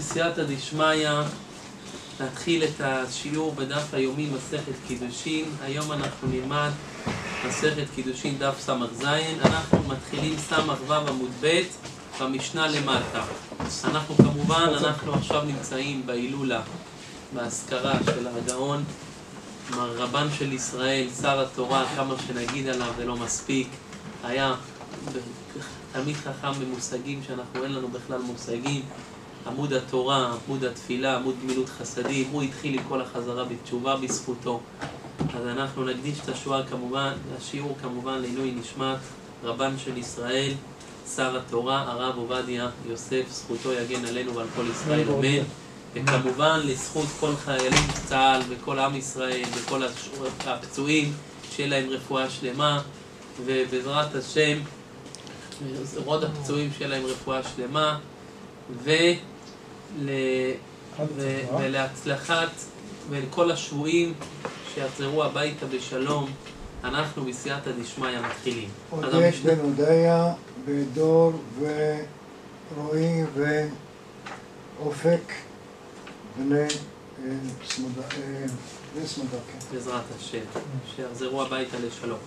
בסייעתא דשמיא נתחיל את השיעור בדף היומי מסכת קידושין. היום אנחנו נלמד מסכת קידושין דף ס"ז. אנחנו מתחילים ס"ו עמוד ב' במשנה למטה. אנחנו עכשיו נמצאים בהילולה, בהזכרה של הגאון רבן של ישראל, שר התורה. כמה שנגיד עליו זה לא מספיק. היה תמיד חכם במושגים שאנחנו אין לנו בכלל מושגים. עמוד התורה, עמוד התפילה, עמוד גמילות חסדים, הוא התחיל עם כל החזרה בתשובה בזכותו. אז אנחנו נקדיש את השיעור כמובן לעילוי נשמת רבן של ישראל, שר התורה, הרב עובדיה יוסף, זכותו יגן עלינו ועל כל ישראל, אמן. וכמובן לזכות כל חיילים צה"ל וכל עם ישראל וכל הפצועים, שיהיה להם רפואה שלמה, ובעזרת השם עוד הפצועים שיהיה להם רפואה שלמה, ולהצלחת ולכל השבויים שיחזרו הביתה בשלום. אנחנו בסייעתא דשמיא מתחילים. אודיה בן אודיה בדור ורועי ואופק בני סמדה, בעזרת השם שיחזרו הביתה לשלום.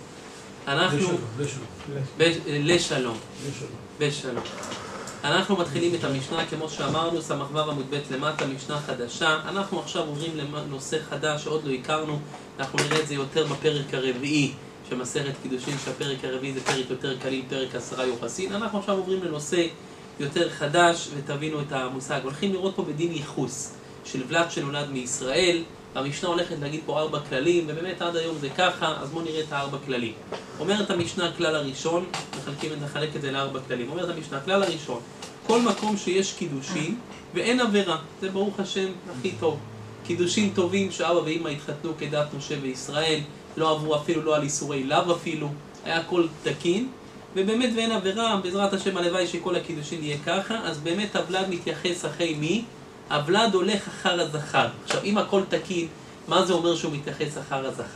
לשלום. אנחנו מתחילים את המשנה כמו שאמרנו, ס"ו עמוד ב' למטה, משנה חדשה. אנחנו עכשיו עוברים לנושא חדש שעוד לא הכרנו. אנחנו נראה את זה יותר בפרק הרביעי של מסכת קידושין, שהפרק הרביעי זה פרק יותר קליל, פרק 10 יוחסין. אנחנו עכשיו עוברים לנושא יותר חדש ותבינו את המושג. הולכים לראות פה בדין ייחוס של ולד שנולד מישראל. המשנה הולכת להגיד פה 4 כללים, ובאמת עד היום זה ככה, אז בואו נראה את 4 כללים. אומרת המשנה הכלל הראשון, נחלק את זה ל4 כללים. אומרת המשנה הכלל הראשון, כל מקום שיש קידושין ואין עבירה, זה ברוך השם הכי טוב. קידושין טובים שאבא ואמא התחתנו כדת משה וישראל, לא עברו אפילו לא על איסורי לאו אפילו, היה הכל תקין, ובאמת ואין עבירה, בעזרת השם הלוואי שכל הקידושין יהיה ככה. אז באמת הוולד מתייחס אחרי מי? הוולד הולך אחר הזכר. עכשיו, אם הכל תקין, מה זה אומר שהוא מתייחס אחר הזכר?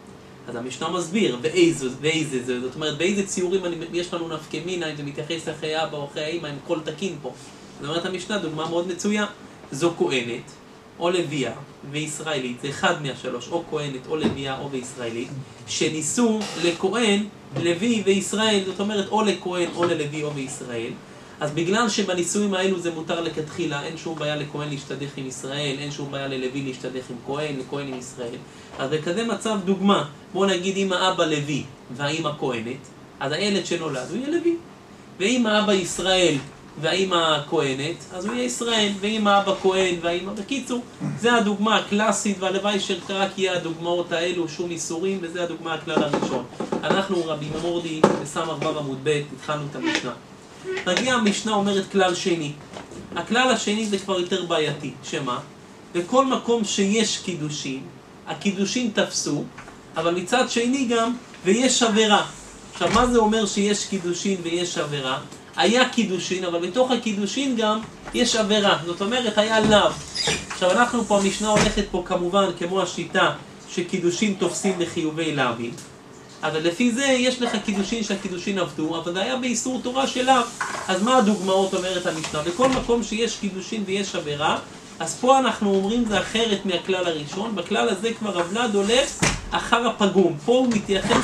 אז המשנה מסביר, ואיזה זה, זאת אומרת, באיזה ציורים יש לנו נפקא מינה, אם זה מתייחס אחרי אבא או אחרי האמא, אם הכל תקין פה. זאת אומרת, המשנה, דוגמה מאוד מצויה, זו כהנת, או לוויה, וישראלית, זה אחד מהשלוש, או כהנת, או לוויה, או וישראלית, שניסו לכהן, לוי וישראל, זאת אומרת, או לכהן, או ללוי, או וישראל. אז בגלל שבנישואים האלו זה מותר לכתחילה, אין שום בעיה לכהן להשתדך עם ישראל, אין שום בעיה ללוי להשתדך עם כהן, לכהן עם ישראל. אז בכזה מצב דוגמה, בוא נגיד אם האבא לוי והאמא כהנת, אז הילד שנולד הוא יהיה לוי. ואם האבא ישראל והאמא כהנת, אז הוא יהיה ישראל. ואם האבא כהן והאמא, בקיצור, זה הדוגמה הקלאסית, והלוואי שרק יהיה הדוגמאות האלו, שום איסורים, וזה הדוגמה הכלל הראשון. אנחנו רבי ממורדי בס"ו עמוד ב' התחלנו את המשנה. נגיע המשנה אומרת כלל שני. הכלל השני זה כבר יותר בעייתי. שמה? בכל מקום שיש קידושין, הקידושין תפסו, אבל מצד שני גם, ויש עבירה. עכשיו, מה זה אומר שיש קידושין ויש עבירה? היה קידושין, אבל בתוך הקידושין גם יש עבירה. זאת אומרת, היה לאו. עכשיו, אנחנו פה, המשנה הולכת פה כמובן כמו השיטה שקידושין תופסים לחיובי לאווים. אבל לפי זה יש לך קידושין שהקידושין עבדו, אבל זה היה באיסור תורה שלה. אז מה הדוגמאות אומרת המשנה? בכל מקום שיש קידושין ויש עבירה, אז פה אנחנו אומרים זה אחרת מהכלל הראשון. בכלל הזה כבר הוולד הולך אחר הפגום. פה הוא מתייחס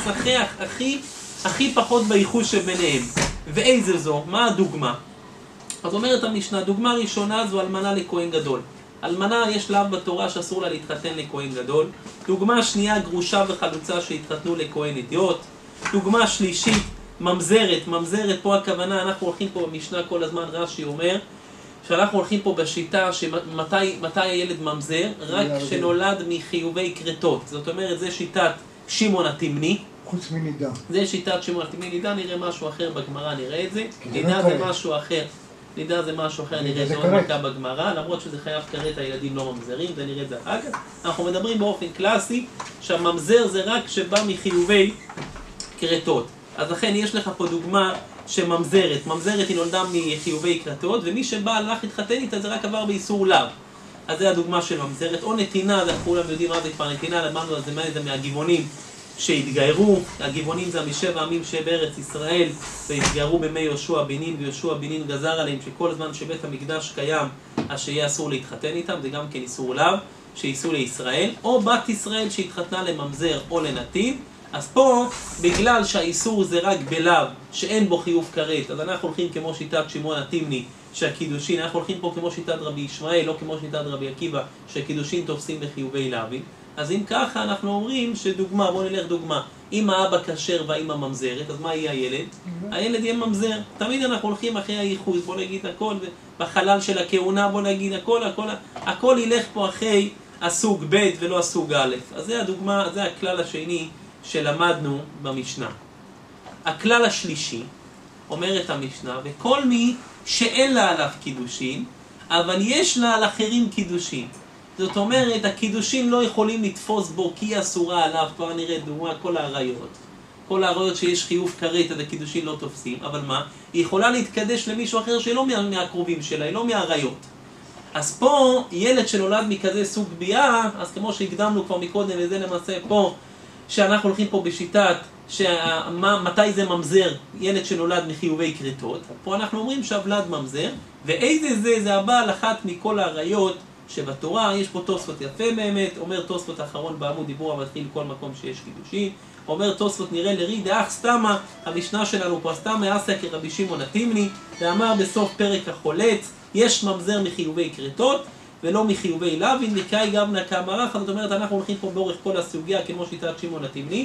הכי פחות בייחוס שביניהם. ואיזה זו? מה הדוגמה? אז אומרת המשנה, דוגמה ראשונה זו אלמנה לכהן גדול. אלמנה יש לאו בתורה שאסור לה להתחתן לכהן גדול. דוגמה שנייה, גרושה וחלוצה שהתחתנו לכהן אדיוט. דוגמה שלישית, ממזרת, פה הכוונה, אנחנו הולכים פה במשנה כל הזמן, רש"י אומר, שאנחנו הולכים פה בשיטה שמתי הילד ממזר? רק שנולד מחיובי קרטות. זאת אומרת, זה שיטת שמעון התימני. חוץ מנידה. זה שיטת שמעון התימני. נידה נראה משהו אחר בגמרא, נראה את זה. נידה זה משהו אחר. נידה זה משהו אחר, נראה את זה עוד מכה בגמרא, למרות שזה חייב כרת, הילדים לא ממזרים, זה נראה את זה אחר כך. אנחנו מדברים באופן קלאסי, שהממזר זה רק שבא מחיובי קרטות. אז לכן יש לך פה דוגמה שממזרת. ממזרת היא נולדה מחיובי קרטות, ומי שבא הלך להתחתן איתה זה רק עבר באיסור לאו. אז זה הדוגמה של ממזרת. או נתינה, זה כולם יודעים מה זה כבר נתינה, למדנו על זה מהגבעונים, שהתגיירו, הגבעונים זה משבע עמים שבארץ ישראל, והתגיירו בימי יהושע בנין, ויהושע בנין גזר עליהם שכל זמן שבית המקדש קיים, אז שיהיה אסור להתחתן איתם, זה גם כן איסור לאו, שייסעו לישראל, או בת ישראל שהתחתנה לממזר או לנתיב. אז פה, בגלל שהאיסור זה רק בלאו, שאין בו חיוב כרת, אז אנחנו הולכים כמו שיטת שמעון התימני, שהקידושין, אנחנו הולכים פה כמו שיטת רבי ישמעאל, לא כמו שיטת רבי עקיבא, שהקידושין תופסים בחיובי לאווים. אז אם ככה אנחנו אומרים שדוגמה, בואו נלך דוגמה, אם האבא כשר והאמא ממזרת, אז מה יהיה הילד? הילד יהיה ממזר. תמיד אנחנו הולכים אחרי הייחוד, בואו נגיד הכל, בחלל של הכהונה, בואו נגיד הכל ילך פה אחרי הסוג ב' ולא הסוג א'. אז זה הדוגמה, זה הכלל השני שלמדנו במשנה. הכלל השלישי, אומרת המשנה, וכל מי שאין לה עליו קידושין, אבל יש לה על אחרים קידושין. זאת אומרת, הקידושין לא יכולים לתפוס בו כי היא אסורה עליו, כבר נראה דוגמה, כל העריות שיש חיוב כרת, אז הקידושין לא תופסים, אבל מה? היא יכולה להתקדש למישהו אחר שלא מהקרובים שלה, היא לא מהעריות. אז פה, ילד שנולד מכזה סוג ביאה, אז כמו שהקדמנו כבר מקודם, וזה למעשה פה, שאנחנו הולכים פה בשיטת, מתי זה ממזר, ילד שנולד מחיובי כרתות, פה אנחנו אומרים שהוולד ממזר, ואיזה זה הבעל אחת מכל העריות, שבתורה יש פה תוספות יפה באמת, אומר תוספות האחרון בעמוד דיבור המתחיל כל מקום שיש קידושין, אומר תוספות נראה לרי דאח סתמה, המשנה שלנו פה סתמה עשה כרבי שמעון התימני, ואמר בסוף פרק החולץ, יש ממזר מחיובי כרתות ולא מחיובי לאווין, וקאי גבנה כאמרך, זאת אומרת אנחנו הולכים פה באורך כל הסוגיה כמו שיטת שמעון התימני,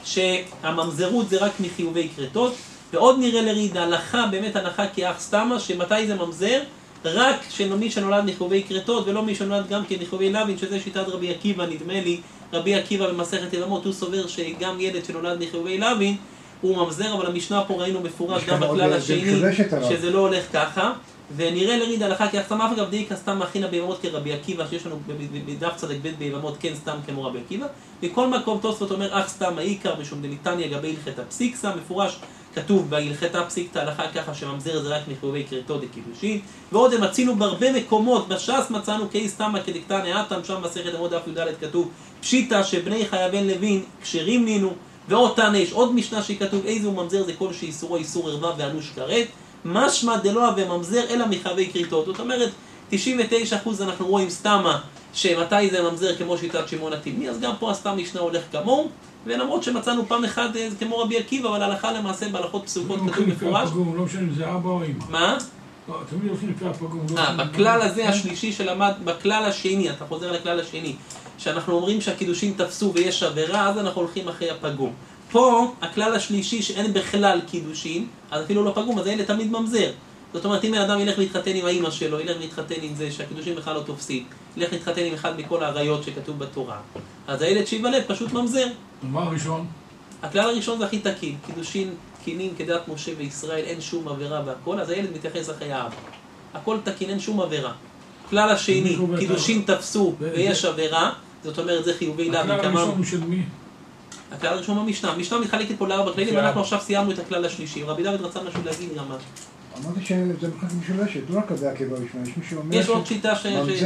שהממזרות זה רק מחיובי כרתות, ועוד נראה לרי דהלכה, באמת הנחה כאח סתמה, שמתי זה ממזר? רק מי שנולד מחיובי כרתות ולא מי שנולד גם כן מחיובי לאווין, שזה שיטת רבי עקיבא, נדמה לי, רבי עקיבא במסכת יבמות, הוא סובר שגם ילד שנולד מחיובי לאווין הוא ממזר, אבל המשנה פה ראינו מפורש גם בכלל השני שזה לא הולך ככה, ונראה לריד הלכה כי סתם אף אגב דאיקה סתם מכינה ביבמות כרבי עקיבא, שיש לנו בדף צדק ב' ביבמות כן סתם כמו רבי עקיבא, וכל מקום תוספות אומר אך סתם העיקר משום דניתניה גבי הלכת הפסיקסה, מפורש כתוב בהלכת הפסיקתא הלכה ככה שממזר זה רק מחיובי כרתות דקידושין, ועוד הם מצינו בהרבה מקומות, בש"ס מצאנו כאי סתמא כדקתניא אתם, שם מסכת אמות דף י"ד כתוב פשיטא שבני חיה בן לוין כשרים נינו, ועוד תנא יש עוד משנה שכתוב איזה הוא ממזר זה כל שאיסורו איסור ערווה ואנוש כרת, משמע דלא הווה ממזר אלא מחיובי כרתות. זאת אומרת 99% אנחנו רואים סתמא שמתי זה ממזר כמו שיטת שמעון התימני, אז גם פה הסתם משנה הולך כמוהו, ולמרות שמצאנו פעם אחד כמו רבי עקיבא, אבל הלכה למעשה בהלכות פסוקות כתוב מפורש. לא משנה אם זה אבא או אמא. מה? לא, תמיד הולכים לפי הפגום. בכלל הזה השלישי שלמד, בכלל השני, אתה חוזר לכלל השני, שאנחנו אומרים שהקידושין תפסו ויש עבירה, אז אנחנו הולכים אחרי הפגום. פה הכלל השלישי שאין בכלל קידושין, אז אפילו לא פגום, אז הילד תמיד ממזר. זאת אומרת, אם האדם ילך להתחתן עם האמא שלו, ילך להתחתן עם זה שהקידושין בכלל לא תופסים, ילך להתחתן עם אחד מכל העריות שכתוב בתורה, אז הילד שיוולד פשוט ממזר. ומה הראשון? הכלל הראשון זה הכי תקין, קידושין תקינים כדת משה וישראל, אין שום עבירה והכל, אז הילד מתייחס אחרי האבא. הכל תקין, אין שום עבירה. הכלל השני, קידושין תפסו ויש עבירה, זאת אומרת זה חיובי לאו. הכלל הראשון הוא של מי? הכלל הראשון במשנה. המשנה מתחלקת פה לארבע כללים, ואנחנו עכשיו סיימנו את הכלל השלישי. רבי דוד רצה משהו להגיד גם משהו. אמרתי שזה מחלקת משולשת, לא רק רבי עקיבא ראשון, יש מישהו אומר יש עוד שיטה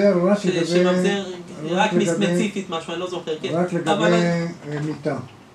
שממזר רק ספציפית משהו, אני לא זוכר, כן. רק לגבי מיטה.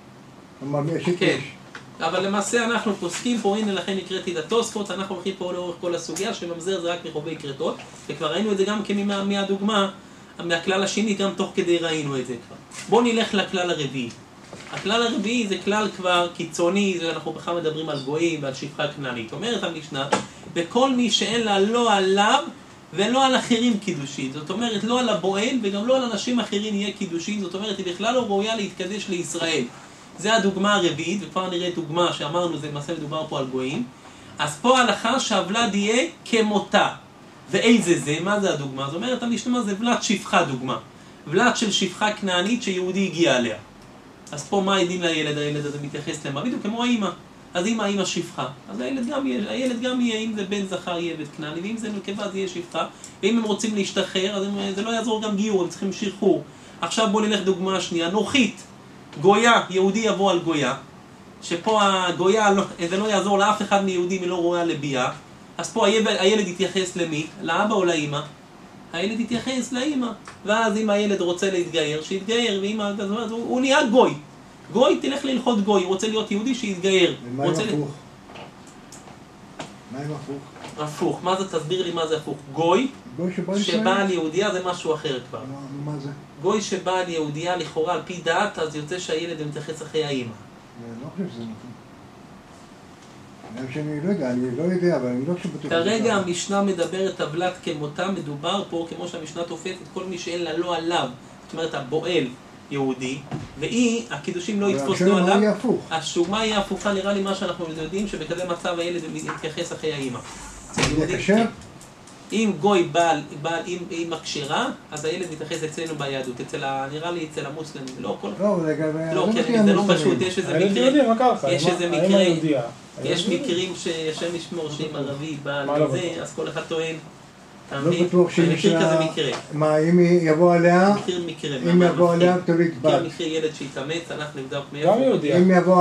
כן. אבל למעשה אנחנו פוסקים פה, הנה לכן הקראתי את התוספות, אנחנו הולכים פה לאורך כל הסוגיה, שממזר זה רק מחיובי כרתות, וכבר ראינו את זה גם מהדוגמה, מהכלל השני, גם תוך כדי ראינו את זה כבר. בואו נלך לכלל הרביעי. הכלל הרביעי זה כלל כבר קיצוני, אנחנו בכלל מדברים על גויים ועל שפחה כנענית. אומרת המשנה, וכל מי שאין לה לא עליו ולא על אחרים קידושין. זאת אומרת, לא על הבועל וגם לא על אנשים אחרים יהיה קידושין. זאת אומרת, היא בכלל לא ראויה להתקדש לישראל. זה הדוגמה הרביעית, וכבר נראה דוגמה שאמרנו, זה למעשה מדובר פה על גויים. אז פה ההלכה שהוולד יהיה כמותה. ואיזה זה? מה זה הדוגמה? זאת אומרת, המשנה זה ולד שפחה דוגמה. ולד של שפחה כנענית שיהודי הגיע עליה. אז פה מה הדין לילד? הילד הזה מתייחס למה? בדיוק כמו האמא. אז אם האמא שפחה, אז הילד גם יהיה, אם זה בן זכר יהיה בית כנעני, ואם זה נקבה זה יהיה שפחה. ואם הם רוצים להשתחרר, אז זה לא יעזור גם גיור, הם צריכים שחרור. עכשיו בואו נלך דוגמה שנייה, נוחית. גויה, יהודי יבוא על גויה, שפה הגויה, זה לא יעזור לאף אחד מיהודים, היא לא רואה לביאה. אז פה הילד יתייחס למי? לאבא או לאמא? הילד יתייחס לאמא. ואז אם הילד רוצה להתגייר, שיתגייר, ואמא, הוא נהיה גוי. גוי, תלך להלכות גוי, הוא רוצה להיות יהודי שיתגייר. ומה אם הפוך? מה אם הפוך? הפוך, מה זה, תסביר לי מה זה הפוך. גוי שבא על יהודיה זה משהו אחר כבר. מה זה? גוי שבא על יהודיה לכאורה על פי דעת, אז יוצא שהילד מתייחס אחרי האמא. אני לא חושב שזה נכון. שאני לא יודע, אני לא יודע, אבל אני לא חושב בטוח. כרגע המשנה מדברת טבלת כמותה, מדובר פה, כמו שהמשנה תופסת, כל מי שאין לה לא עליו, זאת אומרת הבועל יהודי, הקידושים לא יתפוסו עליו. מה יהיה הפוך? השומה יהיה הפוכה, נראה לי מה שאנחנו יודעים, שבכזה מצב הילד מתייחס אחרי האמא. זה קשר? אם גוי בעל אימא כשרה, אז הילד מתייחס אצלנו ביהדות, נראה לי אצל המוסלמים, לא כל... לא, זה לא פשוט, יש איזה מקרה, יש מקרים מקרים שהשם ישמור שאם ערבי בעל זה, אז כל אחד טוען, אתה לא מבין? בטוח אני מכיר כזה מקרה. מה, אם יבוא עליה? מקרה. אם יבוא עליה, תוליד בת. מקרה ילד שהתאמץ, אנחנו נבדוק גם מאיפה. יהודיה. אם יבוא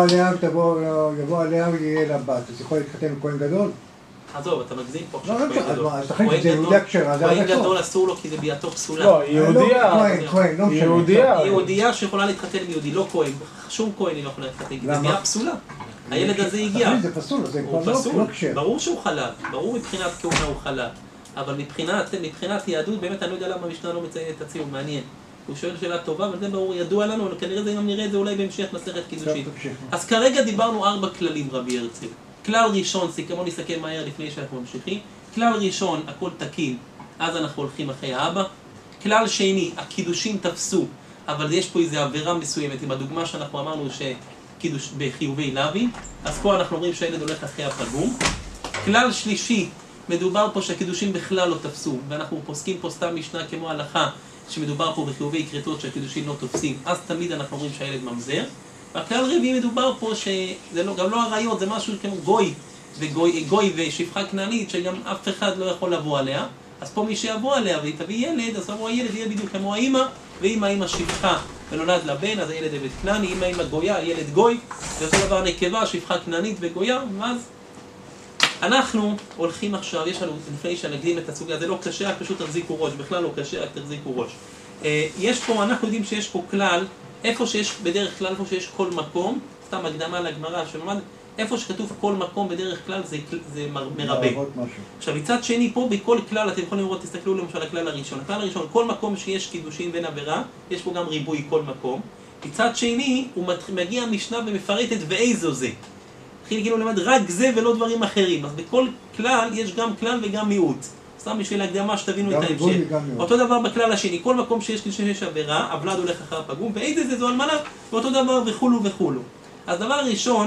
עליה ויהיה לה בת, אז יכול להתחתן עם כהן גדול? עזוב, אתה מגזים פה לא, עכשיו כהן גדול. אז תחליט שזה יהודי הכשרה, זה כהן עד הסוף. גדול אסור לו כי זה ביאתו פסולה. לא, יהודיה. כהן, לא משנה. יהודיה שיכולה להתחתן עם יהודי, לא כהן. שום כהן היא לא יכולה להתחתן, זה ביאה פסולה. הילד הזה הגיע. זה פסול, זה הוא כבר פסול, לא כשר. ברור שהוא חלל, ברור מבחינת כהונה הוא חלל. אבל מבחינת יהדות, באמת אני לא יודע למה המשנה לא מציין את הציור, מעניין. הוא שואל שאלה טובה, אבל זה ברור, ידוע לנו, אבל כנראה זה גם נראה את זה אולי בהמשך מסכת קידושין. אז כרגע דיברנו 4 כללים, רבי הרצל. כלל ראשון, כמו נסתכל מהר לפני שאנחנו ממשיכים. כלל ראשון, הכל תקין, אז אנחנו הולכים אחרי האבא. כלל שני, הקידושים תפסו, אבל יש פה איזו עבירה מסוימת, עם הדוגמה שאנחנו אמרנו שקידוש בחיובי לוי, אז פה אנחנו אומרים שהילד הולך אחרי הפגום. כלל שלישי, מדובר פה שהקידושים בכלל לא תפסו, ואנחנו פוסקים פה סתם משנה כמו הלכה, שמדובר פה בחיובי כריתות שהקידושים לא תופסים, אז תמיד אנחנו אומרים שהילד ממזר. והכלל רביעי מדובר פה שזה גם לא עריות, זה משהו כמו גוי ושפחה כנענית, שגם אף אחד לא יכול לבוא עליה. אז פה מי שיבוא עליה ותביא ילד, אז אמרו הילד יהיה בדיוק כמו האמא, ואם האמא שפחה ונולד לבן, אז הילד עבד כנעני, אם האמא גויה, הילד גוי, ואותו דבר נקבה, שפחה כנענית וגויה, ואז אנחנו הולכים עכשיו, יש לנו, לפני שנקדים את הסוגיה, זה לא קשה, רק פשוט תחזיקו ראש, בכלל לא קשה, רק תחזיקו ראש. יש פה, אנחנו יודעים שיש פה כלל, איפה שיש, בדרך כלל, איפה שיש כל מקום, סתם הקדמה לגמרא, שלמד, איפה שכתוב כל מקום בדרך כלל זה מרבה. עכשיו, מצד שני, פה בכל כלל, אתם יכולים לראות, תסתכלו למשל על הכלל הראשון. הכלל הראשון, כל מקום שיש קידושין ואין עבירה, יש פה גם ריבוי כל מקום. מצד שני, הוא מגיע משנה ומפרטת ואיזו זה. התחיל כאילו למד רק זה ולא דברים אחרים. אז בכל כלל יש גם כלל וגם מיעוט. סתם בשביל להקדמה שתבינו את ההמשך. אותו דבר בכלל השני, כל מקום שיש קידושין ויש עבירה, הוולד הולך אחר הפגום, ואיזה זה זו אלמנה, ואותו דבר וכולו וכולו. אז דבר ראשון,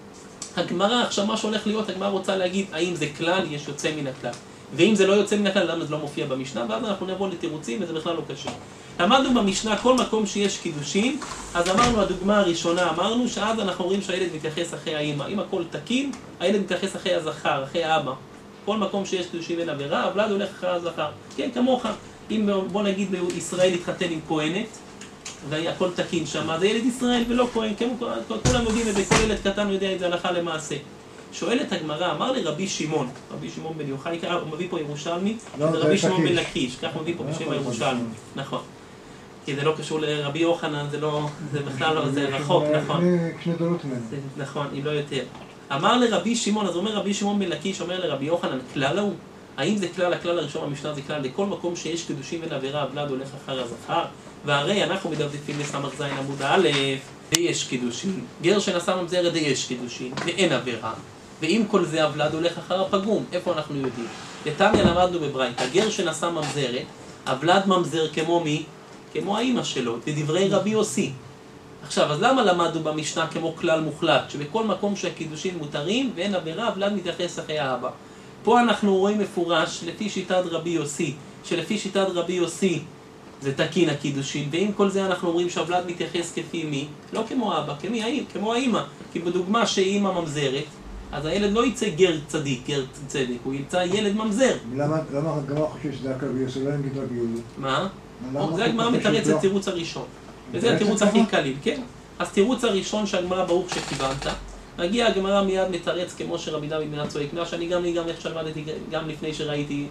הגמרא עכשיו מה שהולך להיות, הגמרא רוצה להגיד האם זה כלל, יש יוצא מן הכלל. ואם זה לא יוצא מן הכלל, למה זה לא מופיע במשנה, ואז אנחנו נבוא לתירוצים וזה בכלל לא קשה. למדנו במשנה כל מקום שיש קידושין, אז אמרנו, הדוגמה הראשונה אמרנו שאז אנחנו רואים שהילד מתייחס אחרי האמא. אם הכל תקין, הילד מתייחס אחרי הזכר, אחרי האבא. כל מקום שיש קידושין ואין עבירה, הוולד הולך אחרי הזכר. כן, כמוך. אם בוא נגיד ישראל התחתן עם כהנת, והכל תקין שם, זה ילד ישראל ולא כהן, כולם יודעים את זה, כל ילד קטן יודע את זה הלכה למעשה. שואלת הגמרא, אמר לרבי שמעון, רבי שמעון בן יוחאי, הוא מביא פה ירושלמי, זה רבי שמעון בן לקיש, כך מביא פה בשם הירושלמי, נכון. כי זה לא קשור לרבי יוחנן, זה בכלל לא, זה רחוק, נכון. שני דורות ממנו. נכון, אם לא יותר. אמר לרבי שמעון, אז אומר רבי שמעון בן לקיש, אומר לרבי יוחנן, כלל הוא? האם זה כלל, הכלל הראשון במשנה זה כלל, לכל מקום שיש קידושים ואין עבירה, הוולד הולך אחר הזכר? והרי אנחנו מדפדפים בסמ"ך זין עמוד א', ויש קידושין, גר שנשא ממזרת יש קידושין, ואין עבירה, ואם כל זה הוולד הולך אחר הפגום, איפה אנחנו יודעים? לתניא למדנו בברייתא, גר שנשא ממזרת, הוולד ממזר כמו מי? כמו האמא שלו, לדברי רבי יוסי. עכשיו, אז למה למדנו במשנה כמו כלל מוחלט, שבכל מקום שהקידושין מותרים ואין עבירה, הוולד מתייחס אחרי האבא? פה אנחנו רואים מפורש, לפי שיטת רבי יוסי, שלפי שיטת רבי יוסי, זה תקין הקידושין, ועם כל זה אנחנו אומרים שהוולד מתייחס כפי מי? לא כמו אבא, כמו האמא. כי בדוגמה שאמא ממזרת, אז הילד לא יצא גר צדיק, גר צדק, הוא יצא ילד ממזר. למה הגמרא חושב שזה רק רבי יוסי, לא נגיד רבי יהודה? מה? זה הגמרא מתרץ את תירוץ הראשון. וזה התירוץ הכי קליל, כן? אז תירוץ הראשון שהגמרא ברוך שכיוונת, מגיע הגמרא מיד מתרץ כמו שרבי דוד בן צועק, שאני גם איך שלמדתי, גם לפני שראיתי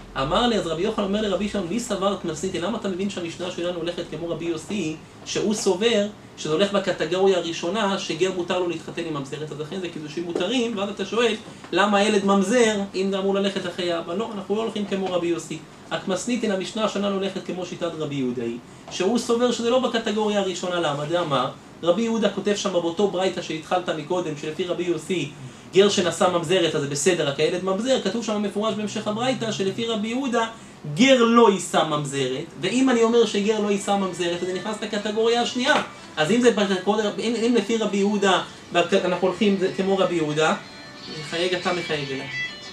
אמר לי, אז רבי יוחנן אומר לרבי שמעון, מי סברת מסניתי? למה אתה מבין שהמשנה שלנו הולכת כמו רבי יוסי, שהוא סובר שזה הולך בקטגוריה הראשונה, שגר מותר לו להתחתן עם ממזרת, אז לכן זה קידושים מותרים, ואז אתה שואל, למה הילד ממזר, אם זה אמור ללכת אחרי האבא? לא, אנחנו לא הולכים כמו רבי יוסי. רק מסניתי, המשנה שלנו הולכת כמו שיטת רבי יהודה היא, שהוא סובר שזה לא בקטגוריה הראשונה. למה? זה אמר, רבי יהודה כותב שם באותו ברייתא שהתחלת מקודם, שלפי רבי יוסי, גר שנשא ממזרת, אז זה בסדר, רק הילד ממזר, כתוב שם מפורש בהמשך הברייתא, שלפי רבי יהודה, גר לא יישא ממזרת, ואם אני אומר שגר לא יישא ממזרת, אז זה נכנס לקטגוריה השנייה. אז אם זה אם לפי רבי יהודה, אנחנו הולכים כמו רבי יהודה, מחייג אתה מחייג אליי.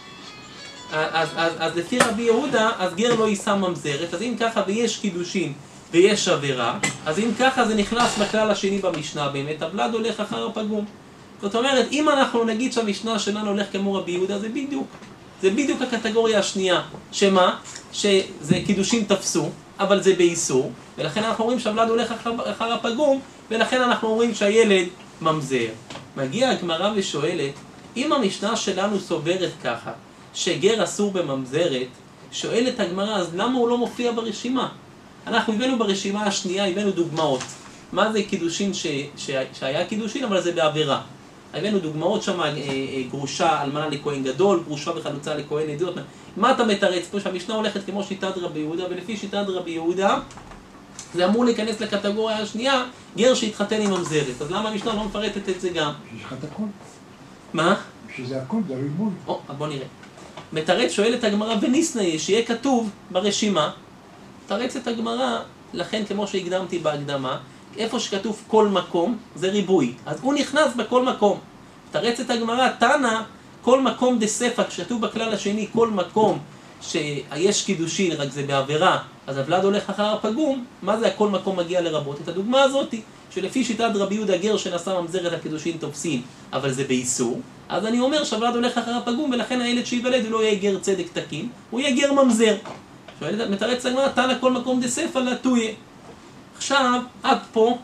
אז לפי רבי יהודה, אז גר לא יישא ממזרת, אז אם ככה ויש קידושין ויש עבירה, אז אם ככה זה נכנס בכלל השני במשנה באמת, הוולד הולך אחר הפגום. זאת אומרת, אם אנחנו נגיד שהמשנה שלנו הולך כמו רבי יהודה, זה בדיוק הקטגוריה השנייה. שמה? שזה קידושין תפסו, אבל זה באיסור, ולכן אנחנו אומרים שהוולד הולך אחר הפגום, ולכן אנחנו אומרים שהילד ממזר. מגיעה הגמרא ושואלת, אם המשנה שלנו סוברת ככה, שגר אסור בממזרת, שואלת הגמרא, אז למה הוא לא מופיע ברשימה? אנחנו הבאנו ברשימה השנייה, הבאנו דוגמאות. מה זה קידושין שהיה קידושין, אבל זה בעבירה. הבאנו דוגמאות שם, גרושה אלמנה לכהן גדול, גרושה וחלוצה לכהן עדות. מה אתה מתרץ פה? שהמשנה הולכת כמו שיטת רבי יהודה, ולפי שיטת רבי יהודה, זה אמור להיכנס לקטגוריה השנייה, גר שהתחתן עם ממזרת. אז למה המשנה לא מפרטת את זה גם? יש לך את הכל. מה? שזה הכל, זה ריבוי. אז בוא נראה. מתרץ שואלת הגמרא וניסניה, שיהיה כתוב ברשימה, תרץ את הגמרא, לכן כמו שהקדמתי בהקדמה, איפה שכתוב כל מקום, זה ריבוי. אז הוא נכנס בכל מקום. תרץ את הגמרא, תנא, כל מקום דספא, כשכתוב בכלל השני, כל מקום שיש קידושין, רק זה בעבירה, אז הוולד הולך אחר הפגום, מה זה הכל מקום מגיע לרבות? את הדוגמה הזאת, שלפי שיטת רבי יהודה גר שנשא ממזרת הקידושין תופסין, אבל זה באיסור, אז אני אומר שהוולד הולך אחר הפגום, ולכן הילד שיוולד הוא לא יהיה גר צדק תקין, הוא יהיה גר ממזר. מתרץ הגמרא, תנא כל מקום דספא לא תויה. עכשיו, עד פה,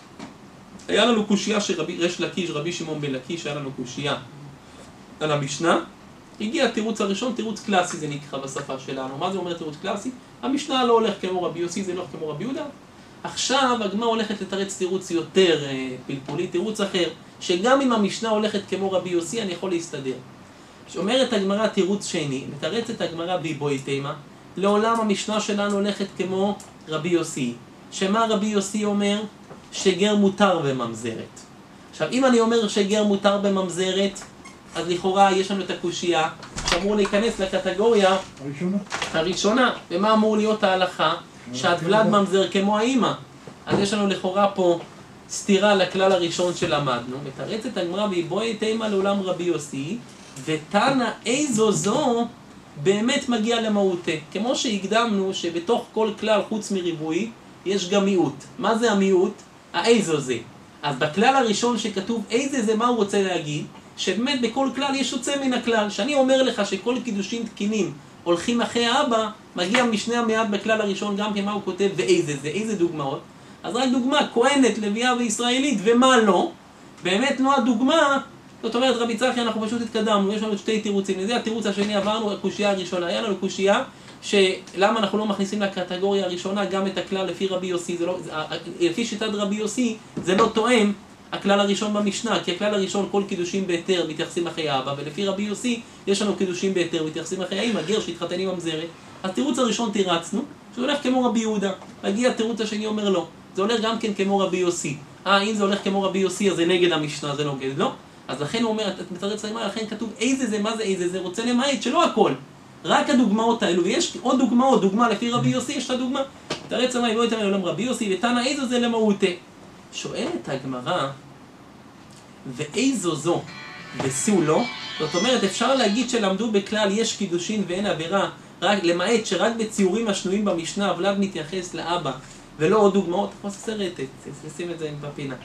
היה לנו קושייה של ריש לקיש, רבי שמעון בן לקיש, היה לנו קושייה על המשנה. הגיע התירוץ הראשון, תירוץ קלאסי זה נקרא בשפה שלנו. מה זה אומר תירוץ קלאסי? המשנה לא הולך כמו רבי יוסי, זה לא הולך כמו רבי יהודה. עכשיו הגמרא הולכת לתרץ תירוץ יותר פלפולי, תירוץ אחר, שגם אם המשנה הולכת כמו רבי יוסי, אני יכול להסתדר. שאומרת הגמרא תירוץ שני, מתרצת הגמרא ביבואי תימה, לעולם המשנה שלנו הולכת כמו רבי יוסי. שמה רבי יוסי אומר? שגר מותר בממזרת. עכשיו, אם אני אומר שגר מותר בממזרת, אז לכאורה יש לנו את הקושייה שאמור להיכנס לקטגוריה הראשונה. ומה אמור להיות ההלכה? שהוולד ממזר כמו האמא. אז יש לנו לכאורה פה סתירה לכלל הראשון שלמדנו. מתרצת הגמרא ביבואי תימה לעולם רבי יוסי, ותנא איזו זו באמת מגיע למהותה. כמו שהקדמנו שבתוך כל כלל חוץ מריבוי, יש גם מיעוט. מה זה המיעוט? האיזו זה. אז בכלל הראשון שכתוב איזה זה, מה הוא רוצה להגיד? שבאמת בכל כלל יש יוצא מן הכלל. שאני אומר לך שכל קידושים תקינים הולכים אחרי האבא, מגיע משנה המעט בכלל הראשון גם כן מה הוא כותב ואיזה זה, איזה דוגמאות. אז רק דוגמה, כהנת, לוויה וישראלית, ומה לא? באמת לא הדוגמה. זאת אומרת, רבי צחי, אנחנו פשוט התקדמנו, יש לנו שתי תירוצים. לזה התירוץ השני עברנו, הקושייה הראשונה. היה לנו קושייה שלמה אנחנו לא מכניסים לקטגוריה הראשונה גם את הכלל לפי רבי יוסי, לפי שיטת רבי יוסי זה לא תואם הכלל הראשון במשנה, כי הכלל הראשון כל קידושים בהיתר מתייחסים אחרי האבא, ולפי רבי יוסי יש לנו קידושים בהיתר מתייחסים אחרי האמא, גר שהתחתן עם ממזרת. אז תירוץ הראשון תירצנו, זה הולך כמו רבי יהודה. מגיע התירוץ השני אומר לא, זה הולך גם כן כמו רבי יוסי. אם זה הולך כמו רבי יוסי אז זה נגד המשנה, זה נוגד, לא? אז לכן הוא אומר, את מתרץ לגמרא, לכן כתוב איזה זה, מה זה איזה זה, רוצה למעט שלא הכל. רק הדוגמאות האלו, ויש עוד דוגמאות, דוגמה לפי רבי יוסי, יש את הדוגמה. תרץ לגמרא, יבוא איתם לעולם רבי יוסי, ותנא איזו זה למהותה. שואלת הגמרא, ואיזו זו, ושאו לא? זאת אומרת, אפשר להגיד שלמדו בכלל יש קידושין ואין עבירה, למעט שרק בציורים השנויים במשנה, הוולד מתייחס לאבא, ולא עוד דוגמאות, כמו סרטת, שים את זה בפינה.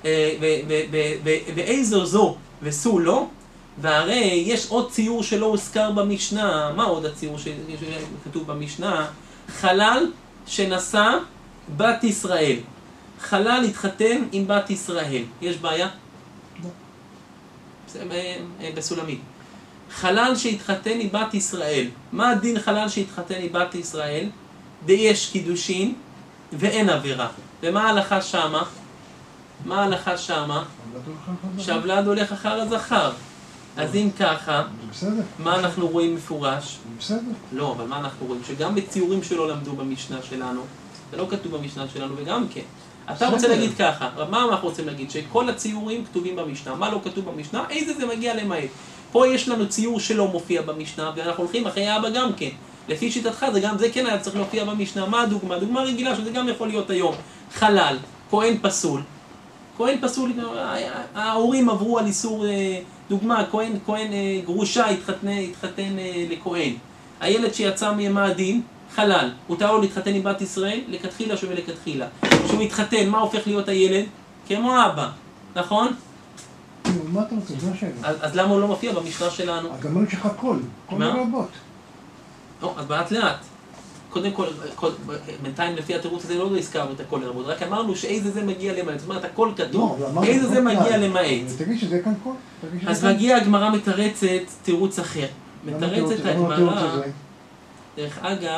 ואיזו זו, ושאו לא? והרי יש עוד ציור שלא הוזכר במשנה. מה עוד הציור שכתוב במשנה? חלל שנשא בת ישראל. חלל התחתן עם בת ישראל. יש בעיה? בסולמית. חלל שהתחתן עם בת ישראל. מה הדין חלל שהתחתן עם בת ישראל? יש קידושין ואין עבירה. ומה ההלכה שמה? מה ההלכה שמה? שהוולד הולך אחר הזכר. אז אם ככה, מה אנחנו רואים מפורש? בסדר. לא, אבל מה אנחנו רואים? שגם בציורים שלא למדו במשנה שלנו, זה לא כתוב במשנה שלנו וגם כן. אתה רוצה להגיד ככה, מה אנחנו רוצים להגיד? שכל הציורים כתובים במשנה. מה לא כתוב במשנה? איזה זה מגיע למעט. פה יש לנו ציור שלא מופיע במשנה, ואנחנו הולכים אחרי אבא גם כן. לפי שיטתך זה כן היה צריך להופיע במשנה. מה הדוגמה? דוגמה רגילה שזה גם יכול להיות היום. חלל, כהן פסול. כהן פסול, ההורים עברו על איסור, דוגמה, כהן גרושה התחתן לכהן. הילד שיצא ממאדים, חלל. הוא תאו להתחתן עם בת ישראל, לכתחילה שווה לכתחילה. כשהוא התחתן, מה הופך להיות הילד? כמו אבא, נכון? מה אתה רוצה? זה השאלה. אז למה הוא לא מופיע במשנה שלנו? הגמל שלך כל מרבות. לא, אז לאט לאט. קודם כל, בינתיים לפי התירוץ הזה לא הזכרנו את הכל לרבות, רק אמרנו שאיזה זה מגיע למעט. זאת אומרת, הכל כתוב, איזה זה מגיע למעט. תגיד שזה כאן כל. אז מגיע הגמרא מתרצת תירוץ אחר. מתרצת הגמרא, דרך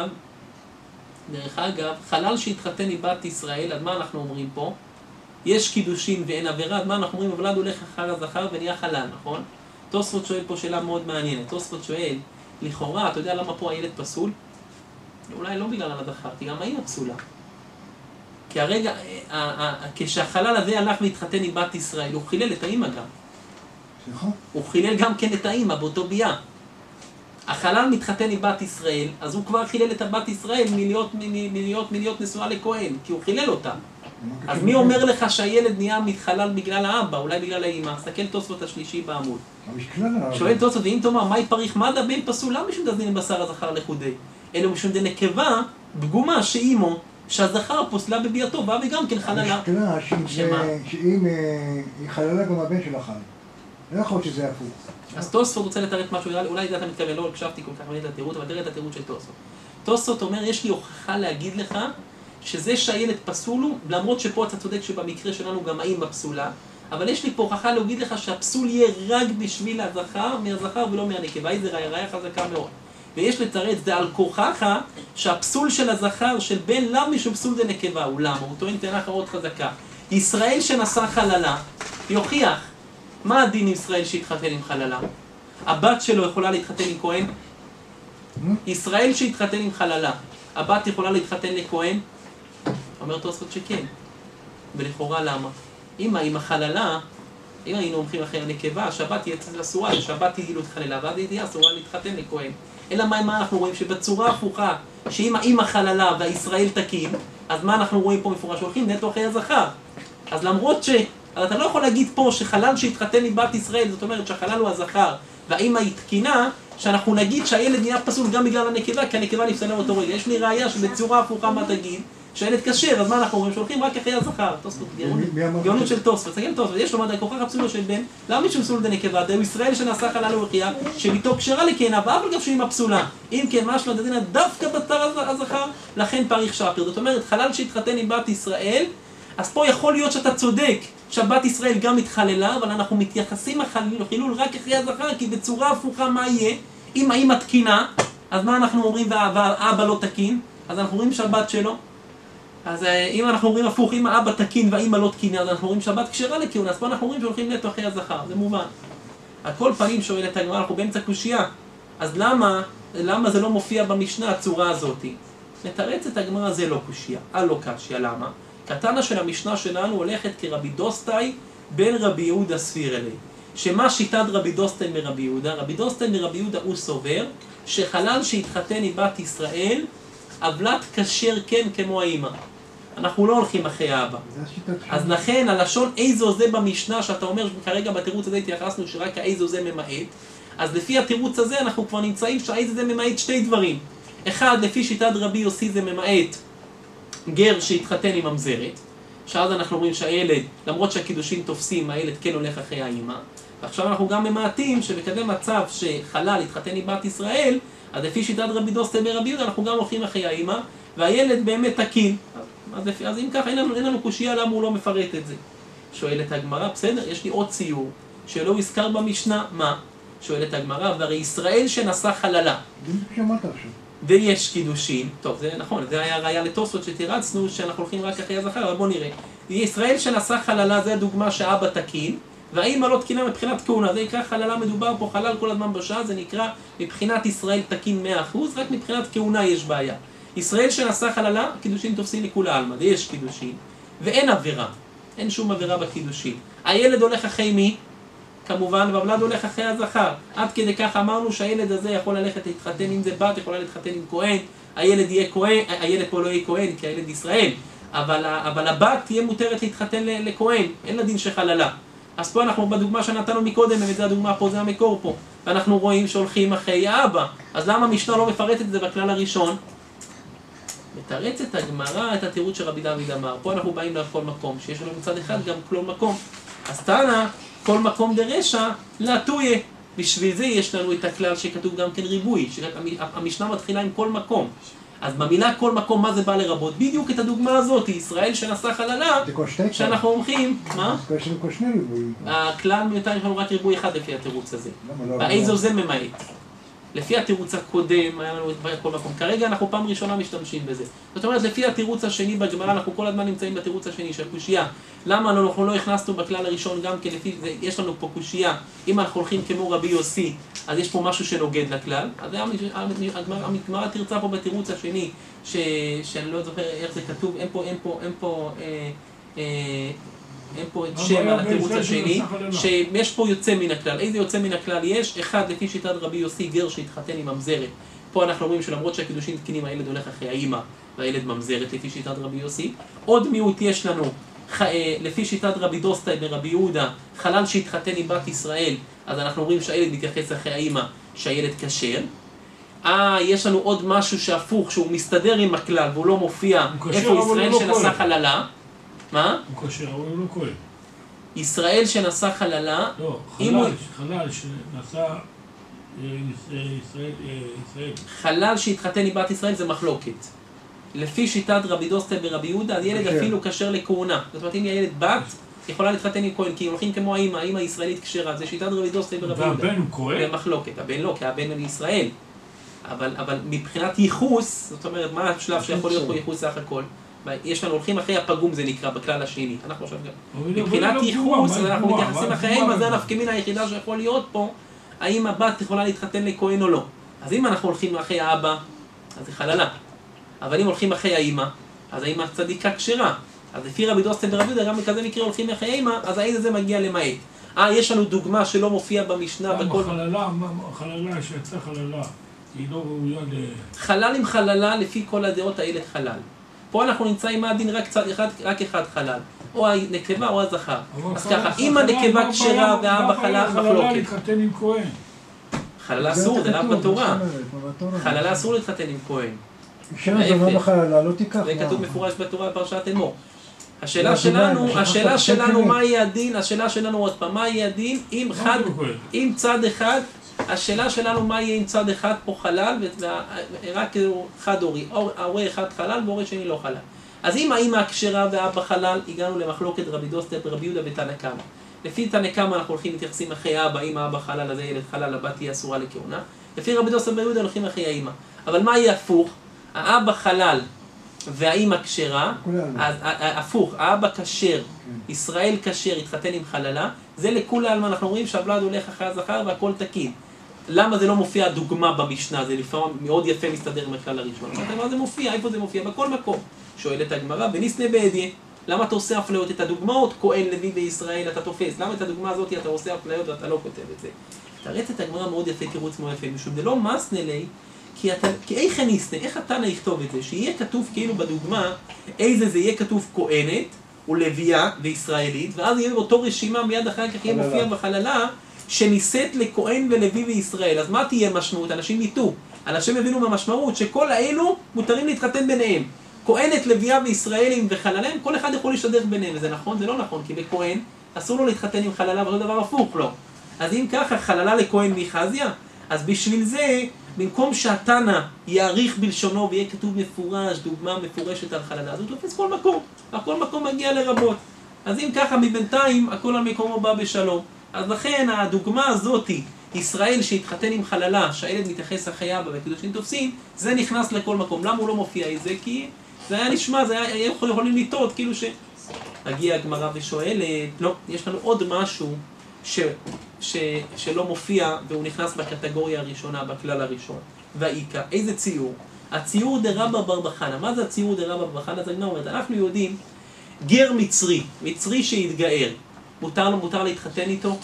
אגב, חלל שהתחתן עם בת ישראל, עד מה אנחנו אומרים פה? יש קידושין ואין עבירה, עד מה אנחנו אומרים? הוולד הולך אחר הזכר ונהיה חלל, נכון? תוספות שואל פה שאלה מאוד מעניינת. תוספות שואל, לכאורה, אתה יודע למה פה הילד פסול? אולי לא בגלל הזכר, כי גם האמא פסולה. כי הרגע, כשהחלל הזה הלך והתחתן עם בת ישראל, הוא חילל את האמא גם. נכון. הוא חילל גם כן את האמא באותו ביאה. החלל מתחתן עם בת ישראל, אז הוא כבר חילל את הבת ישראל מלהיות נשואה לכהן, כי הוא חילל אותה. אז מי אומר לך שהילד נהיה מתחלל בגלל האבא, אולי בגלל האמא? סתכל תוספות השלישי בעמוד. שואל תוספות, ואם תאמר, מהי פריך מדע בין פסול? למה משום דזין בשר הזכר לחודי? אלא משום דנקבה פגומה שאימו, שהזכר פוסלה בביאתו, בא וגם כן חללה. המשקלה שאם היא חללה גם הבן של החל. לא יכול להיות שזה הפוך. אז תוספות רוצה לתאר את משהו, אולי זה אתה מתכוון, לא הקשבתי כל כך את התירוץ, אבל תראה את התירוץ של תוספות. תוספות אומר, יש לי הוכחה להגיד לך שזה שהילד פסול הוא, למרות שפה אתה צודק שבמקרה שלנו גם האמא פסולה, אבל יש לי פה הוכחה להגיד לך שהפסול יהיה רק בשביל הזכר, מהזכר ולא מהנקבה. איזה ראיה חזקה מאוד. ויש לתרץ זה על כוחך שהפסול של הזכר של בן לאו משום פסול זה נקבה. הוא למה? הוא טוען טענה מאוד חזקה. ישראל שנשא חללה, יוכיח. מה הדין ישראל שהתחתן עם חללה? הבת שלו יכולה להתחתן עם כהן? ישראל שהתחתן עם חללה, הבת יכולה להתחתן לכהן? אומר תוספות שכן. ולכאורה למה? אם החללה, אם היינו הולכים אחרי הנקבה, שהבת תהיה אסורה, שהבת תהיה להתחללה, ואז היא תהיה אסורה להתחתן לכהן. אלא מה אנחנו רואים? שבצורה הפוכה, שאם האמא חללה והישראל תקין, אז מה אנחנו רואים פה מפורש? הולכים נטו אחרי הזכר. אז למרות אז אתה לא יכול להגיד פה שחלל שהתחתן עם בת ישראל, זאת אומרת שהחלל הוא הזכר, והאמא היא תקינה, שאנחנו נגיד שהילד נהיה פסול גם בגלל הנקבה, כי הנקבה נפסלה אותו רגע. יש לי ראיה שבצורה הפוכה מה תגיד? שהילד כשר, אז מה אנחנו אומרים? שהולכים רק אחרי הזכר. תוספות, גאונות של תוספות, סגל תוספות. יש לו מה כוכך הפסולו של בן, למה משום פסול דנקבה? דהו ישראל שנעשה חלל והוכיח, שביתו כשרה לכהנה, אבל גם שהיא פסולה. אם כן, מה שלא דדינה דווקא בתר הזכר, לכן פריך שפיר. זאת אומרת, חלל שהתחתן עם בת ישראל, אז פה יכול להיות שאתה צודק, שבת ישראל גם מתחללה, אבל אנחנו מתייחסים לחילול רק אחרי הזכר, כי בצורה הפוכה מה יהיה? אם האמא תקינה, אז מה אנחנו אומרים והאבא לא תקין? אז אנחנו אומרים שהבת שלו. אז אם אנחנו אומרים הפוך, אם האבא תקין והאמא לא תקינה, אז אנחנו אומרים שהבת כשרה לכהונה, אז פה אנחנו אומרים שהולכים נטו אחרי הזכר, זה מובן. על כל פנים שואלת הגמרא, אנחנו באמצע קושייה, אז למה זה לא מופיע במשנה הצורה הזאת? נתרץ את הגמרא, זה לא קושייה, לא קשיה, למה? קטנה של המשנה שלנו הולכת כרבי דוסטאי בין רבי יהודה ספיר אלי. שמה שיטת רבי דוסטאי מרבי יהודה? רבי דוסטאי מרבי יהודה הוא סובר שחלל שהתחתן עם בת ישראל, אבלת כשר כן כמו האמא. אנחנו לא הולכים אחרי האבא. אז לכן הלשון איזו זה במשנה שאתה אומר כרגע בתירוץ הזה התייחסנו שרק האיזו זה ממעט, אז לפי התירוץ הזה אנחנו כבר נמצאים שהאיזו זה ממעט שתי דברים. אחד, לפי שיטת רבי יוסי זה ממעט גר שהתחתן עם ממזרת, שאז אנחנו אומרים שהילד, למרות שהקידושים תופסים, הילד כן הולך אחרי האמא. ועכשיו אנחנו גם ממעטים שבקדם מצב שחלל התחתן עם בת ישראל, אז לפי שיטת רבי דוסטאי מרבי יהודה אנחנו גם הולכים אחרי האמא, והילד באמת תקין. אז אם ככה אין לנו קושייה למה הוא לא מפרט את זה. שואלת הגמרא, בסדר, יש לי עוד ציור שלא הזכר במשנה, מה? שואלת הגמרא, והרי ישראל שנשא חללה. זה שמעת עכשיו. ויש קידושין, טוב זה נכון, זה היה ראיה לתוספות שתירצנו שאנחנו הולכים רק אחרי הזכר, אבל בואו נראה. ישראל שנשא חללה זה הדוגמה שאבא תקין, והאמא לא תקינה מבחינת כהונה, זה נקרא חללה, מדובר פה חלל כל הזמן בשעה, זה נקרא מבחינת ישראל תקין 100%, רק מבחינת כהונה יש בעיה. ישראל שנשא חללה, קידושין תופסים לכולי עלמא, יש קידושין, ואין עבירה, אין שום עבירה בקידושין. הילד הולך אחרי מי? כמובן, והוולד הולך אחרי הזכר. עד כדי כך אמרנו שהילד הזה יכול ללכת להתחתן, אם זה בת, יכולה להתחתן עם כהן, הילד יהיה כהן, הילד פה לא יהיה כהן, כי הילד ישראל, אבל הבת תהיה מותרת להתחתן לכהן, אין לה דין שחללה. אז פה אנחנו בדוגמה שנתנו מקודם, וזה הדוגמה פה, זה המקור פה. ואנחנו רואים שהולכים אחרי האבא. אז למה המשנה לא מפרטת את זה בכלל הראשון? מתרצת הגמרא את התירוץ שרבי דוד אמר. פה אנחנו באים לכל מקום, שיש לנו מצד אחד גם כל מקום. אז תנא, כל מקום דרשע, לא תויה. בשביל זה יש לנו את הכלל שכתוב גם כן ריבוי, שהמשנה מתחילה עם כל מקום. אז במילה כל מקום, מה זה בא לרבות? בדיוק את הדוגמה הזאת, ישראל שנשא חללה, שאנחנו הולכים, מה? יש לנו כל שני ריבועים. הכלל מיותר יש לנו רק ריבוי אחד לפי התירוץ הזה. באיזו זה ממעט. לפי התירוץ הקודם, היה לנו את כל מקום. כרגע אנחנו פעם ראשונה משתמשים בזה. זאת אומרת, לפי התירוץ השני בגמרא, אנחנו כל הזמן נמצאים בתירוץ השני של קושייה. למה אנחנו לא הכנסנו בכלל הראשון גם כן, לפי זה, יש לנו פה קושייה. אם אנחנו הולכים כמו רבי יוסי, אז יש פה משהו שנוגד לכלל. אז הגמרא תרצה פה בתירוץ השני, שאני לא זוכר איך זה כתוב, אין פה את שם על התירוץ השני, שיש פה יוצא מן הכלל. איזה יוצא מן הכלל יש? אחד, לפי שיטת רבי יוסי, גר שהתחתן עם ממזרת. פה אנחנו אומרים שלמרות שהקידושין תקינים, הילד הולך אחרי האמא, והילד ממזרת לפי שיטת רבי יוסי. עוד מיעוט יש לנו, לפי שיטת רבי דוסטאי ברבי יהודה, חלל שהתחתן עם בת ישראל, אז אנחנו אומרים שהילד מתייחס אחרי האמא, שהילד כשר. יש לנו עוד משהו שהפוך, שהוא מסתדר עם הכלל, והוא לא מופיע, איפה ישראל שנשא חללה. מה? הוא כשר, אבל הוא לא כהן. ישראל שנשא חללה... לא, חלל שנשא ישראל. חלל שהתחתן עם בת ישראל זה מחלוקת. לפי שיטת רבי דוסטאי ברבי יהודה, הילד אפילו כשר לכהונה. זאת אומרת, אם הילד בת, יכולה להתחתן עם כהן, כי הולכים כמו האמא, האמא הישראלית כשרה, זה שיטת רבי דוסטאי ברבי יהודה. והבן הוא כהן? זה מחלוקת, הבן לא, כי הבן הוא ישראל. אבל מבחינת ייחוס, זאת אומרת, מה השלב שיכול להיות פה ייחוס סך הכל? יש לנו, הולכים אחרי הפגום זה נקרא, בכלל השני. אנחנו עכשיו גם... מבחינת ייחוס, אנחנו מתייחסים אחריהם, אז זה הנפקמין היחידה שיכול להיות פה, האם הבת יכולה להתחתן לכהן או לא. אז אם אנחנו הולכים אחרי האבא, אז זה חללה. אבל אם הולכים אחרי האמא, אז האמא צדיקה כשרה. אז לפי רבי דוסטאי ברבי יהודה, גם בכזה מקרה הולכים אחרי האמא, אז האיזה זה מגיע למעט. יש לנו דוגמה שלא מופיע במשנה בכל... חללה שיצא חללה, היא לא ראויה חלל עם חללה, לפי כל הדעות הילד חלל. פה אנחנו נמצאים מה הדין רק אחד חלל, או הנקבה או הזכר. אז ככה, אם הנקבה כשרה והאבא חלל, מחלוקת. להתחתן עם כהן. חללה אסור, זה לאו בתורה. חללה אסור להתחתן עם כהן. אישה זונה בחללה, לא תיקח. זה כתוב מפורש בתורה בפרשת אמור. השאלה שלנו מה יהיה הדין, השאלה שלנו עוד פעם, מה יהיה הדין אם צד אחד, השאלה שלנו מה יהיה עם צד אחד פה חלל, ורק חד הורי, ההורה אחד חלל והורה שני לא חלל. אז אם האמא הכשרה והאבא חלל, הגענו למחלוקת רבי דוסטאי ברבי יהודה ותנא קמא. לפי תנא קמא אנחנו הולכים מתייחסים אחרי אבא, אם האבא חלל אז הילד חלל, הבת תהיה אסורה לכהונה. לפי רבי דוסטאי ברבי יהודה הולכים אחרי האמא. אבל מה יהיה הפוך? האבא חלל והאמא כשרה, אז הפוך, האבא כשר, ישראל כשר, התחתן עם חללה, זה לכולי עלמא, אנחנו רואים שהוולד הולך אחרי הזכר והכל תקין. למה זה לא מופיע דוגמה במשנה? זה לפעמים מאוד יפה מסתדר עם הכלל הראשון. אבל זה מופיע, איפה זה מופיע? בכל מקום. שואלת הגמרא, וניסנה בעדיה, למה אתה עושה אפליות? את הדוגמאות, כהן, לוי וישראל, אתה תופס. למה את הדוגמה הזאת אתה עושה אפליות ואתה לא כותב את זה? תראה את הגמרא מאוד יפה, תירוץ מאוד יפה, משום זה לא מסנה לי, כי איך ניסנה, איך התנא יכתוב את זה? שיהיה כתוב כאילו בדוגמה, איזה זה יהיה כתוב כהנת, ולוויה וישראלית, ואז יהיה באותו רשימה מיד אחר כך יהיה מופיע בחללה, שניסית לכהן ולוי וישראל. אז מה תהיה משמעות? אנשים ייתו. אנשים הבינו במשמעות שכל האלו מותרים להתחתן ביניהם. כהנת, לוויה וישראלים וחללם, כל אחד יכול להשתדך ביניהם. וזה נכון? זה לא נכון, כי בכהן אסור לו להתחתן עם חללה, אבל זה דבר הפוך לו. אז אם ככה, חללה לכהן מחזיה, אז בשביל זה, במקום שהתנא יעריך בלשונו ויהיה כתוב מפורש, דוגמה מפורשת על חללה, אז הוא תופס כל מקום. כל מקום מגיע לרבות. אז אם ככה, מבינתיים, הכל המקום בא בשלום. אז לכן הדוגמה הזאת, ישראל שהתחתן עם חללה, שהילד מתייחס אחרי אבא וקידושין תופסים, זה נכנס לכל מקום. למה הוא לא מופיע את זה? כי זה היה נשמע, זה היה יכולים לטעות, כאילו הגיעה הגמרא ושואלת, לא, יש לנו עוד משהו שלא מופיע והוא נכנס בקטגוריה הראשונה, בכלל הראשון. והאיקה, איזה ציור? הציור דרבא בר בחנה. מה זה הציור דרבא בר בחנה? אז הגמרא אומרת, אנחנו יודעים, גר מצרי, מצרי שהתגאר, מותר להתחתן איתו?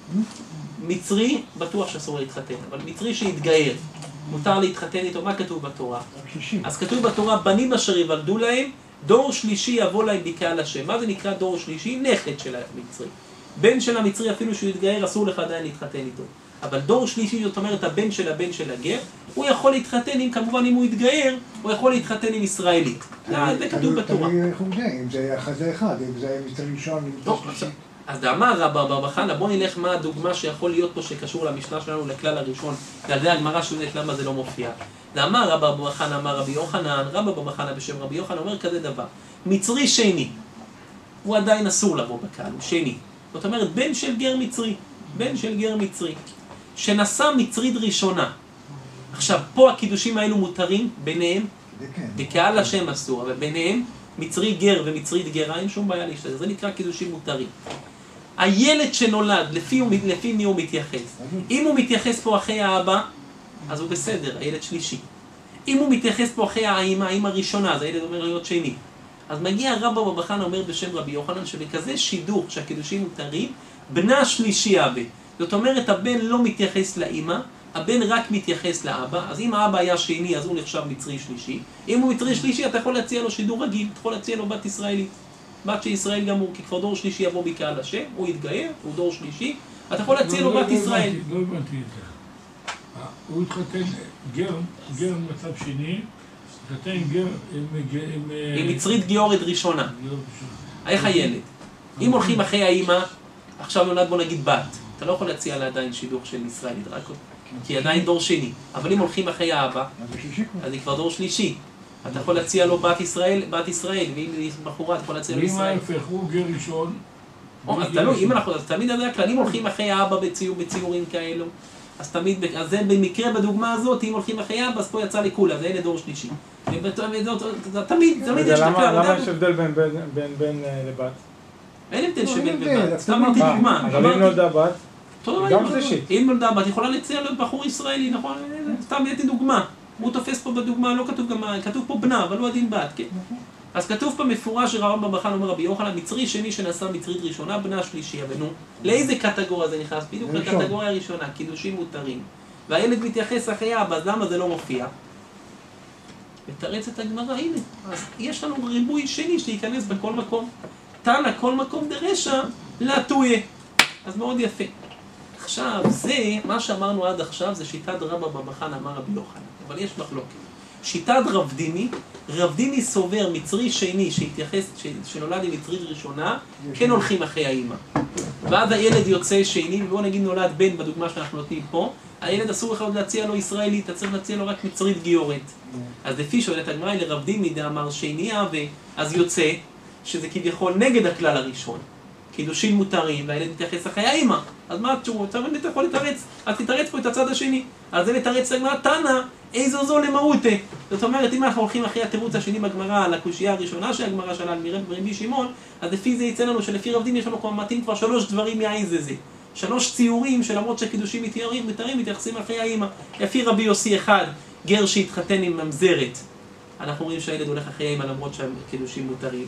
מצרי, בטוח שאסור להתחתן, אבל מצרי שהתגאר, מותר להתחתן איתו. מה כתוב בתורה? אז כתוב בתורה, בנים אשר יוולדו להם, דור שלישי יבוא להם בקהל השם. מה זה נקרא דור שלישי? נכד של המצרי. בן של המצרי אפילו שהוא יתגאר, אסור לך עדיין להתחתן איתו. אבל דור שלישי, זאת אומרת הבן של הבן של הגר, הוא יכול להתחתן, כמובן אם הוא יתגאר, הוא יכול להתחתן עם ישראלית. זה כתוב בתורה. תלוי איך הוא יודע, אם זה היה חזה אחד, אם זה היה מצרי ראשון, אם זה שלישי. אז אמר רבא בר בחנה, בוא נלך מה הדוגמה שיכול להיות פה שקשור למשנה שלנו לכלל הראשון. ועל זה הגמרא שואלת למה זה לא מופיע. אמר רבא בר בחנה, אמר רבי יוחנן, רבא בר בחנה בשם רבי יוחנן אומר כזה דבר. מצרי שני, הוא עדיין אסור לבוא בקהל, הוא שני. זאת אומרת, בן של גר מצרי, בן של גר מצרי, שנשא מצרית ראשונה. עכשיו, פה הקידושים האלו מותרים, ביניהם, בקהל השם אסור, אבל ביניהם, מצרי גר ומצרית גרה, אין שום בעיה להשתתף, זה נקרא קידושים מותרים. הילד שנולד, לפי מי הוא מתייחס? אם הוא מתייחס פה אחרי האבא, אז הוא בסדר, הילד שלישי. אם הוא מתייחס פה אחרי האמא, האמא הראשונה, אז הילד אומר להיות שני. אז מגיע רבא בר בחנה אומר בשם רבי יוחנן, שבכזה שידוך שהקידושים מותרים, בנה שלישי אבא. זאת אומרת, הבן לא מתייחס לאמא, הבן רק מתייחס לאבא, אז אם האבא היה שני, אז הוא נחשב מצרי שלישי. אם הוא מצרי שלישי, אתה יכול להציע לו שידור רגיל, אתה יכול להציע לו בת ישראלית. בת שישראל גם הוא, כי כבר דור שלישי יבוא בקהל השם, הוא יתגאה, הוא דור שלישי, אתה יכול להציע לו בת ישראל. לא הבנתי את זה. הוא התחתן גר מצב שני, התחתן גר עם מצרית גיורת ראשונה. איך הילד? אם הולכים אחרי האמא, עכשיו נולד בוא נגיד בת, אתה לא יכול להציע לה עדיין שידוך של ישראלית, רק כי עדיין דור שני. אבל אם הולכים אחרי האבא, אז היא כבר דור שלישי. אתה יכול להציע לו בת ישראל, ואם היא בחורה, אתה יכול להציע לו ישראל. ואם ההפך הוא גר ראשון? אז תלוי, אז תמיד זה הכלל, אם הולכים אחרי האבא בציורים כאלו, אז תמיד, אז זה במקרה בדוגמה הזאת, אם הולכים אחרי האבא, אז פה יצא לכולה, זה ילד דור שלישי. תמיד יש את הכלל. למה יש הבדל בין בן לבת? אין הבדל שבין ובת, סתם אמרתי דוגמה. אבל אם נולדה בת, גם שלישית. אם נולדה בת, יכולה להציע לו בחור ישראלי, נכון? סתם נהייתי דוגמה. הוא תופס פה בדוגמה, לא כתוב גם, כתוב פה בנה, אבל לא הדין בת, כן? אז כתוב פה מפורש שרבא בר בחנה אומר רבי יוחנן, מצרי שני שנשא מצרית ראשונה, בנה שלישי, אבל נו, לאיזה קטגוריה זה נכנס? בדיוק לקטגוריה הראשונה, קידושים מותרים. והילד מתייחס אחרי אבא, אז למה זה לא מופיע? מתרץ את הגמרא, הנה, אז יש לנו ריבוי שני שייכנס בכל מקום. תנא כל מקום דרשע, לא טועה. אז מאוד יפה. עכשיו, זה, מה שאמרנו עד עכשיו, זה שיטת רבא בר בחנה, אמר רבי יוחנן. אבל יש מחלוקת. שיטת רב דימי סובר מצרי שני שנולד עם מצרית ראשונה, כן הולכים אחרי האמא. ואז הילד יוצא שני, ובואו נגיד נולד בן בדוגמה שאנחנו נותנים פה, הילד אסור לך עוד להציע לו ישראלית, אתה צריך להציע לו רק מצרית גיורת. אז לפי שואלת הגמרא, לרב דימי דאמר שנייה, אז יוצא שזה כביכול נגד הכלל הראשון. קידושים מותרים, והילד מתייחס אחרי האמא. אז מה התשובה? אתה יכול לתרץ, אז תתרץ פה את הצד השני. אז זה לתרץ לגמרא תנא, איזו זו למהותה. זאת אומרת, אם אנחנו הולכים אחרי התירוץ השני בגמרא, על הקושייה הראשונה שהגמרא שאלה מרבי שמעון, אז לפי זה יצא לנו שלפי רב דין יש לנו כבר מתאים כבר 3 דברים מאין זה. 3 ציורים שלמרות שקידושים מתארים מתייחסים אחרי האמא. לפי רבי יוסי אחד, גר שהתחתן עם ממזרת. אנחנו רואים שהילד הולך אחרי האמא למרות שהקידושים מותרים.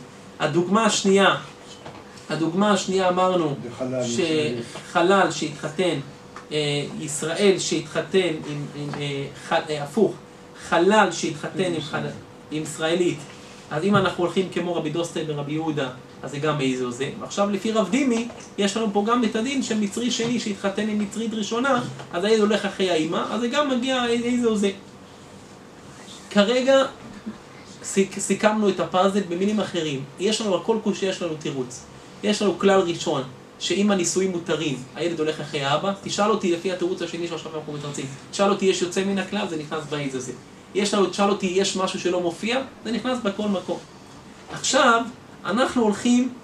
הדוגמה השנייה אמרנו שחלל שהתחתן, ישראל שהתחתן הפוך, חלל שהתחתן עם ישראלית, אז אם אנחנו הולכים כמו רבי דוסטה ורבי יהודה, אז זה גם איזו זה. עכשיו לפי רב דימי, יש לנו פה גם את הדין של מצרי שני שהתחתן עם מצרית ראשונה, אז הילד הולך אחרי האמא, אז זה גם מגיע איזו זה. כרגע סיכמנו את הפאזל במילים אחרים. יש לנו על כל קושי, יש לנו תירוץ. יש לנו כלל ראשון, שאם הנישואים מותרים, הילד הולך אחרי האבא, תשאל אותי לפי התירוץ השני שעכשיו אנחנו מתרצים. תשאל אותי יש יוצא מן הכלל, זה נכנס באיז הזה. תשאל אותי יש משהו שלא מופיע, זה נכנס בכל מקום. עכשיו, אנחנו הולכים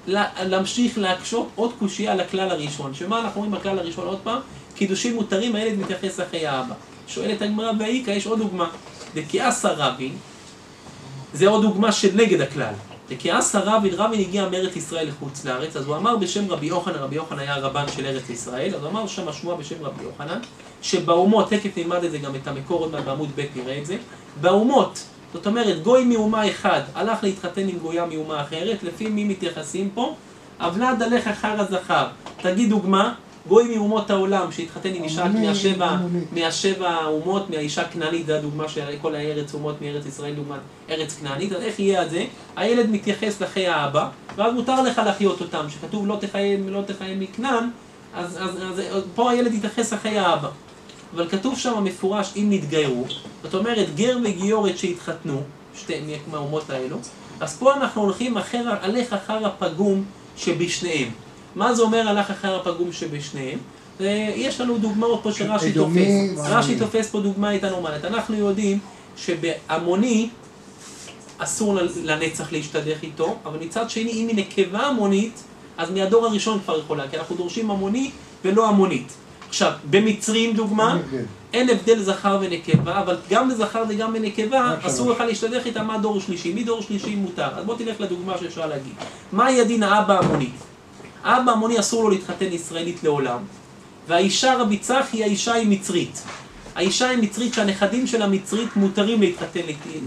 להמשיך להקשות עוד קושיה על הכלל הראשון. שמה אנחנו רואים בכלל הראשון עוד פעם? קידושים מותרים, הילד מתייחס אחרי האבא. שואלת הגמרא והאיכא, יש עוד דוגמה. וכעס הרבין, זה עוד דוגמה של נגד הכלל. וכעס הרבין הגיע מארץ ישראל לחוץ לארץ, אז הוא אמר בשם רבי יוחנן, רבי יוחנן היה הרבן של ארץ ישראל, אז הוא אמר שם השמועה בשם רבי יוחנן, שבאומות, תכף נלמד את זה גם את המקור עוד מעט בעמוד ב' נראה את זה, באומות, זאת אומרת גוי מאומה אחד הלך להתחתן עם גויה מאומה אחרת, לפי מי מתייחסים פה? אבלד הלך אחר הזכר. תגיד דוגמה, גוי מאומות העולם שהתחתן עם אישה מהשבע האומות, מהאישה כנענית, זה הדוגמה של כל הארץ אומות מארץ ישראל דוגמת ארץ כנענית, אז איך יהיה את זה? הילד מתייחס לחיי האבא, ואז מותר לך לחיות אותם, שכתוב לא תחיים מכנען, אז פה הילד יתייחס לחיי האבא. אבל כתוב שם מפורש אם נתגיירו, זאת אומרת גר וגיורת שהתחתנו, שתי מהאומות האלו, אז פה אנחנו הולכים הלך אחר הפגום שבשניהם. מה זה אומר הלך אחר הפגום שבשניהם? יש לנו דוגמאות פה שרש"י תופס. רש"י תופס פה דוגמה איתה נורמלית. אנחנו יודעים שבהמוני אסור לנצח להשתדך איתו, אבל מצד שני אם היא נקבה המונית, אז מהדור הראשון כבר יכולה, כי אנחנו דורשים המוני ולא המונית. עכשיו, במצרים דוגמה, אין הבדל זכר ונקבה, אבל גם בזכר וגם בנקבה אסור לך להשתדך איתה מהדור שלישי. מדור שלישי מותר. אז בוא תלך לדוגמה שאפשר להגיד. מה ידין האבא המוני? האבא המוני אסור לו להתחתן ישראלית לעולם, והאישה רבי צח היא האישה היא מצרית. האישה היא מצרית שהנכדים של המצרית מותרים להתחתן.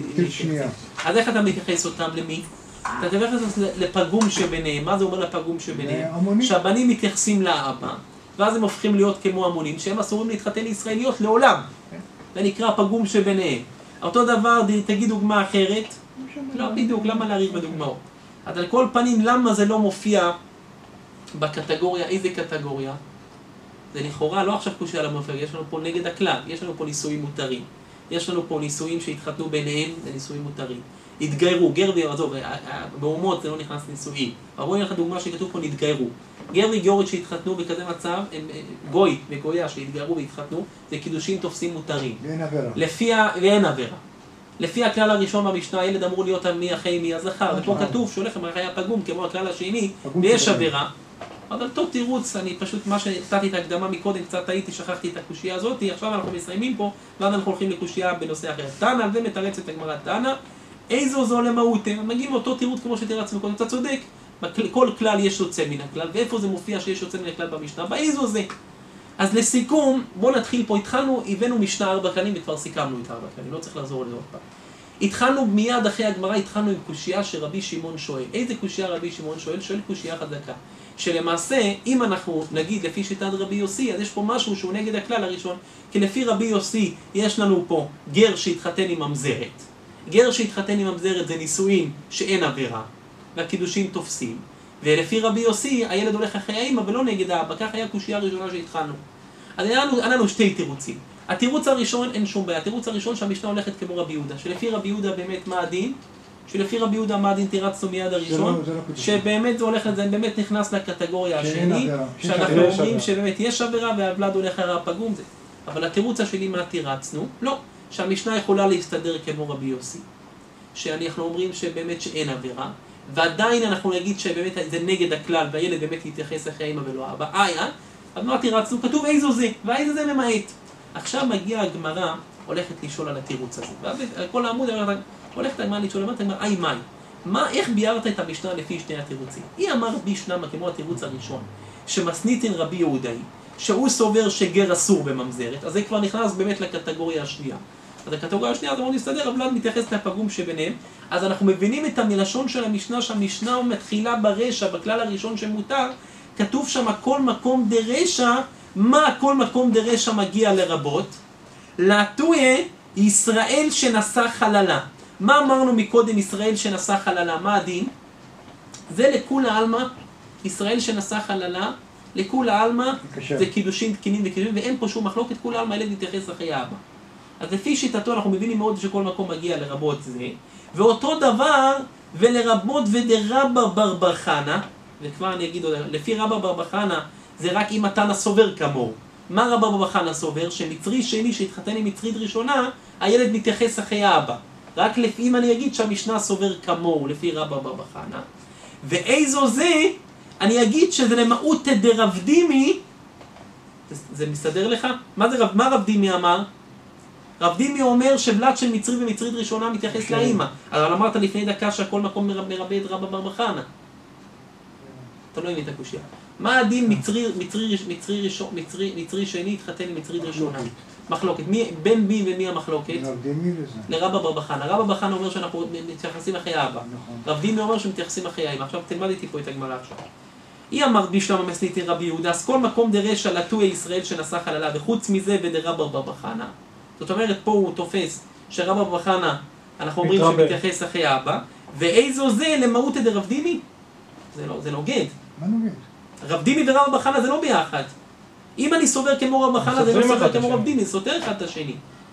אז איך אתה מתייחס אותם למי? אתה מתייחס לפגום שביניהם. מה זה אומר לפגום שביניהם? שהבנים מתייחסים לאבא, ואז הם הופכים להיות כמו המונים, שהם אסורים להתחתן לישראליות לעולם. זה נקרא פגום שביניהם. אותו דבר, תגיד דוגמה אחרת. לא בדיוק, למה להאריך בדוגמאות? אז על כל פנים, למה זה לא מופיע בקטגוריה? איזה קטגוריה? זה לכאורה לא עכשיו קושי על המופג, יש לנו פה נגד הכלל, יש לנו פה נישואים מותרים. יש לנו פה נישואים שהתחתנו ביניהם, זה נישואים מותרים. התגיירו, גר ועזוב, באומות זה לא נכנס נישואים. אבל בואי נלך לדוגמה שכתוב פה נתגיירו. גר וגיורת שהתחתנו בכזה מצב, גוי וגויה שהתגיירו והתחתנו, זה קידושים תופסים מותרים. ואין עבירה. לפי הכלל הראשון במשנה, הילד אמור להיות מי אחרי מי הזכר, ופה כתוב שהולך אחרי הפגום כמו הכלל השני, ויש עבירה. אבל טוב תירוץ, אני פשוט מה שנתתי את ההקדמה מקודם, קצת הייתי, שכחתי את הקושייה הזאת, עכשיו אנחנו מסיימים פה, ואז אנחנו הולכים לקושייה בנושא אחר. תנא, על זה מתרצת הגמרא תנא, איזו זו למהות, מגיעים אותו תירוץ כמו שתירצנו קודם, אתה צודק, כל כלל יש יוצא מן הכלל, ואיפה זה מופיע שיש יוצא מן הכלל במשנה? באיזו זה. אז לסיכום, בואו נתחיל פה, הבאנו משנה 4 כללים וכבר סיכמנו את 4 כללים, לא צריך לחזור לזה עוד פעם. התחלנו מיד אחרי הגמרא, התחלנו עם קושייה שרבי שמעון שואל. איזה קושייה רבי שמעון שואל? שואל קושייה חזקה. שלמעשה, אם אנחנו נגיד לפי שיטת רבי יוסי, אז יש פה משהו שהוא נגד הכלל הראשון, כי לפי רבי יוסי יש לנו פה גר שהתחתן עם ממזרת. גר שהתחתן עם ממזרת זה נישואין שאין עבירה, והקידושים תופסים. ולפי רבי יוסי, הילד הולך אחרי האמא ולא נגד האבא, כך היה קושייה הראשונה שהתחלנו. אז היה לנו שתי תירוצים. התירוץ הראשון אין שום בעיה, התירוץ הראשון שהמשנה הולכת כמו רבי יהודה, שלפי רבי יהודה באמת מה הדין? שלפי רבי יהודה מה הדין תירצנו מיד הראשון, שבאמת זה הולך לזה, באמת נכנס לקטגוריה השני, שאנחנו אומרים שבאמת יש עבירה והבלד הולך אחרי הפגום זה. אבל התירוץ השני מה תירצנו? לא, שהמשנה יכולה להסתדר כמו רבי יוסי. שאנחנו אומרים שבאמת שאין עבירה, ועדיין אנחנו נגיד שבאמת זה נגד הכלל והילד באמת יתייחס אחרי אמא ולא אבא. אז מה תירצנו? כתוב איזו זה, והאיזו זה למעט. עכשיו מגיעה הגמרא, הולכת לשאול על התירוץ הזה. ואז כל העמוד הולכת הגמרא לשאול, אמרת הגמרא, איך ביארת את המשנה לפי שני התירוצים? היא אמר רבי שנמה כמו התירוץ הראשון, שמסניתין רבי יהודאי, שהוא סובר שגר אסור בממזרת, אז זה כבר נכנס באמת לקטגוריה השנייה. אז הקטגוריה השנייה, אז אמרו נסתדר, אבל מתייחס לפגום שביניהם. אז אנחנו מבינים את המלשון של המשנה, שהמשנה מתחילה ברשע, בכלל הראשון שמותר, כתוב שם כל מקום דרשע, מה כל מקום דרשע מגיע לרבות? לתויה ישראל שנשא חללה. מה אמרנו מקודם ישראל שנשא חללה? מה הדין? זה לכולה עלמא, ישראל שנשא חללה, לכולה עלמא, זה קידושים תקינים וקידושים, ואין פה שום מחלוקת, כולה עלמא ילד מתייחס אחרי האבא. אז לפי שיטתו אנחנו מבינים מאוד שכל מקום מגיע לרבות זה, ואותו דבר ולרבות ודרבא בר בר חנה, וכבר אני אגיד, לפי רבא בר בר חנה זה רק אם התנא סובר כמוהו. מה רבא בר בר חנה סובר? שמצרי שני שהתחתן עם מצרית ראשונה, הילד מתייחס אחרי האבא. רק אם אני אגיד שהמשנה סובר כמוהו לפי רבא בר בר חנה. ואיזו זה, אני אגיד שזה למהות דרב דימי, זה מסתדר לך? מה רב דימי אמר? רב דימי אומר שבלת של מצרי ומצרית ראשונה מתייחס לאמא. אבל אמרת לפני דקה שהכל מקום מרבה את רבא בר בחנה. אתה לא הבין את הקושיה. מה הדין מצרי שני התחתן עם מצרית ראשונה? מחלוקת. בין מי ומי המחלוקת? רב דימי וזה. לרבא בר בחנה. רבא בר בחנה אומר שאנחנו מתייחסים אחרי האבא. רב דימי אומר שמתייחסים אחרי האמא. עכשיו תלמד איתי פה את הגמרא עכשיו. היא אמרת בשלמה מסניתין רבי יהודה, אז כל מקום דרשע לטוי ישראל שנשא חללה, וחוץ מזה ודרבא בר בחנה. זאת אומרת, פה הוא תופס שרבא בר בחנה, אנחנו אומרים שמתייחס אחרי האבא, ואיזו זה למהות דרב דימי? זה לא גד. מה נוגד? רב דימי ורבא בר בחנה זה לא ביחד. אם אני סובר כמו רבא בר בחנה, זה לא סובר כמו רב דימי, סותר אחד את השני.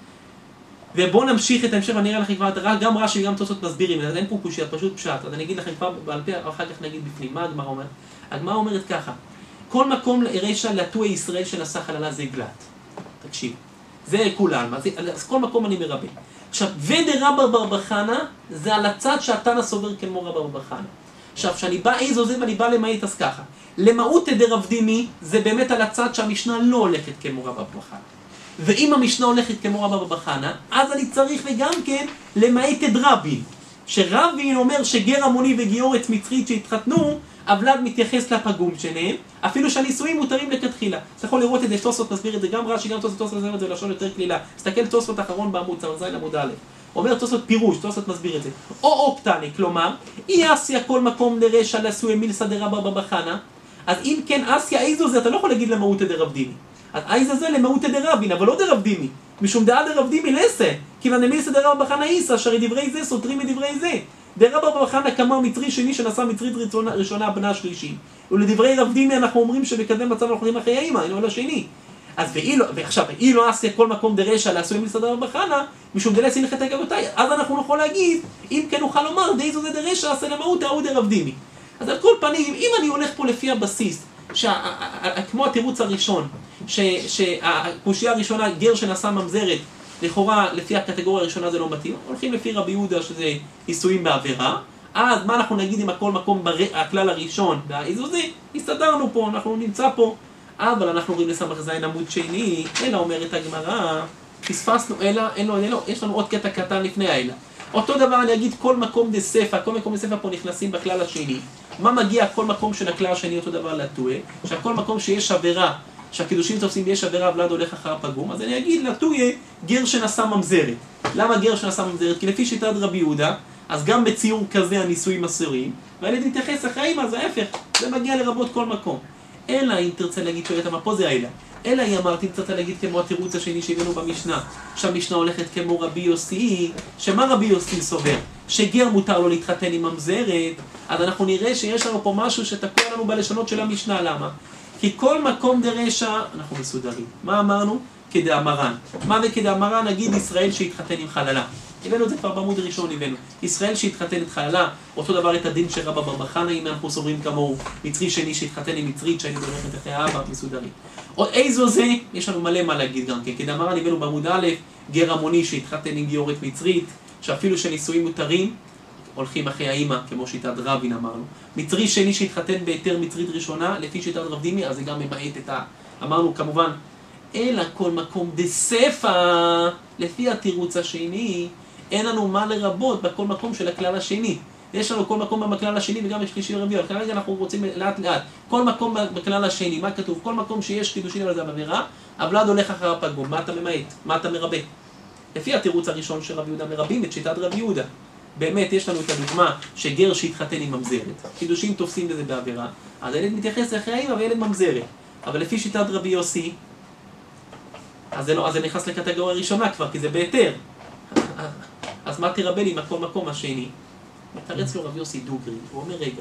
ובואו נמשיך את ההמשך, ואני אראה לכם כבר, גם רש"י וגם תוספות מסבירים, אז אין פה קושיה, פשוט פשט. אז אני אגיד לכם כבר בעל פה, אחר כך נגיד בפנים. מה הגמרא אומרת? הגמרא אומרת ככה, כל מקום רשע לטוי ישראל שנשא חללה זה גלת. תקשיב, זה כולם, אז כל מקום אני מרבה. עכשיו, ודרבא בר בחנה, זה על הצד שהתנא סובר כמו רבא בר בחנה. עכשיו, כשאני בא איזו זה ואני בא למעט, אז ככה. למהות דרב דימי, זה באמת על הצד שהמשנה לא הולכת כמו רבא בר בחנה. ואם המשנה הולכת כמו רבא בר בחנה, אז אני צריך וגם כן למעט את רבין. שרבין אומר שגר המוני וגיורת מצרית שהתחתנו, הוולד מתייחס לפגום שלהם, אפילו שהנישואים מותרים לכתחילה. אתה יכול לראות את זה, תוספות מסביר את זה, גם רש"י, גם תוספות מסביר את זה בלשון יותר כלילה. תסתכל תוספות אחרון בעמוד צ"ז עמוד א'. אומר תוספות פירוש, תוספות מסביר את זה. או אופטני, כלומר, אי אסיה כל מקום לרשע לסוי מילסא דרבא בר בחנה, אז אם כן אסיה איזו זה, אתה לא יכול להגיד למהות דרב דימי. אז איזו זה למהות דרבין, אבל לא דרב דימי. משום דעה דרב דימי לסה, כיוון דמילסא דרבא בר בחנה איסא, שהרי דברי זה סותרים מדברי זה. דרבא בר בחנה כמר מצרי שני שנשא מצרית ראשונה בנה השלישי. ולדברי רב דימי אנחנו אומרים שבקדם מצב אנחנו הולכים אחרי האמא, אינו לשני. אז ועכשיו, ואילו לא עשיה כל מקום דרשע לעשוי מילסא דרבא בר בחנה, משום דלסי נחתה גבותיי, אז אנחנו נוכל להגיד, אם כן נוכל לומר, דאיזו זה דרשע עשה למהות ההוא דרב דימי. אז על כל פנים, אם אני הולך פה לפי הבסיס, כמו התירוץ הראשון, שהקושיה הראשונה, גר שנשא ממזרת, לכאורה, לפי הקטגוריה הראשונה זה לא מתאים, הולכים לפי רבי יהודה שזה נישואים בעבירה, אז מה אנחנו נגיד עם הכל מקום הכלל הראשון, והאיזו זה, הסתדרנו פה, אנחנו נמצא פה, אבל אנחנו רואים לסמך זין עמוד שני, אלא אומרת הגמרא, פספסנו, אלא, יש לנו עוד קטע קטן לפני האלה. אותו דבר אני אגיד כל מקום דספא, כל מקום דספא פה נכנסים בכלל השני. מה מגיע כל מקום של הכלל השני אותו דבר לטועה, שכל מקום שיש עבירה, שהקידושים תופסים יש עבירה ולד הולך אחר הפגום, אז אני אגיד לטועה גר שנשא ממזרת. למה גר שנשא ממזרת? כי לפי שיטת רבי יהודה, אז גם בציור כזה הנישואים אסורים, והילד מתייחס אחראים, אז ההפך, זה מגיע לרבות כל מקום. אלא אם תרצה להגיד שואלת, מה פה זה האלה. אלא היא אמרתי, אם תרצה להגיד כמו התירוץ השני שהבאנו במשנה, שהמשנה הולכת כמו רבי יוסי, שמה רבי יוסי סובר? שגר מותר לו להתחתן עם ממזרת, אז אנחנו נראה שיש לנו פה משהו שתקוע לנו בלשונות של המשנה, למה? כי כל מקום דרשע, אנחנו מסודרים. מה אמרנו? כדאמרן. מה וכדאמרן? נגיד ישראל שהתחתן עם חללה. הבאנו את זה כבר בעמוד ראשון, הבאנו. ישראל שהתחתן את חללה, אותו דבר את הדין של רבא בר בחנה, אם אנחנו סוברים כמוהו, מצרי שני שהתחתן עם מצרית, שהיינו בלכת אחרי האבא, מסודרים. עוד איזו זה, יש לנו מלא מה להגיד גם כן. כדאמרן הבאנו בעמוד א', גר המוני שהתחתן עם גיורת מצרית, שאפילו שנישואים מותרים, הולכים אחרי האמא, כמו שיטת רבין אמרנו. מצרי שני שהתחתן בהיתר מצרית ראשונה, לפי שיטת רב דימי, אז זה גם ממעט את אמרנו כמובן, אלא כל מקום דספא, לפי התירוץ השני, אין לנו מה לרבות בכל מקום של הכלל השני. יש לנו כל מקום בכלל השני וגם יש שלישי ורביעי, אבל כרגע אנחנו רוצים לאט לאט. כל מקום בכלל השני, מה כתוב? כל מקום שיש קידושין אבל זה בעבירה, הוולד הולך אחר הפגום. מה אתה ממעט? מה אתה מרבה? לפי התירוץ הראשון של רבי יהודה מרבים את שיטת רבי יהודה. באמת יש לנו את הדוגמה שגר שהתחתן עם ממזרת. קידושין תופסים בזה בעבירה, אז הילד מתייחס אחרי האמא וילד ממזרת. אבל לפי שיטת רבי יוסי, אז זה נכנס לקטגוריה ראשונה כבר, כי זה בהיתר. אז מה תרבה לי מכל מקום השני? מתרץ לו רבי יוסי דוגרי, הוא אומר רגע,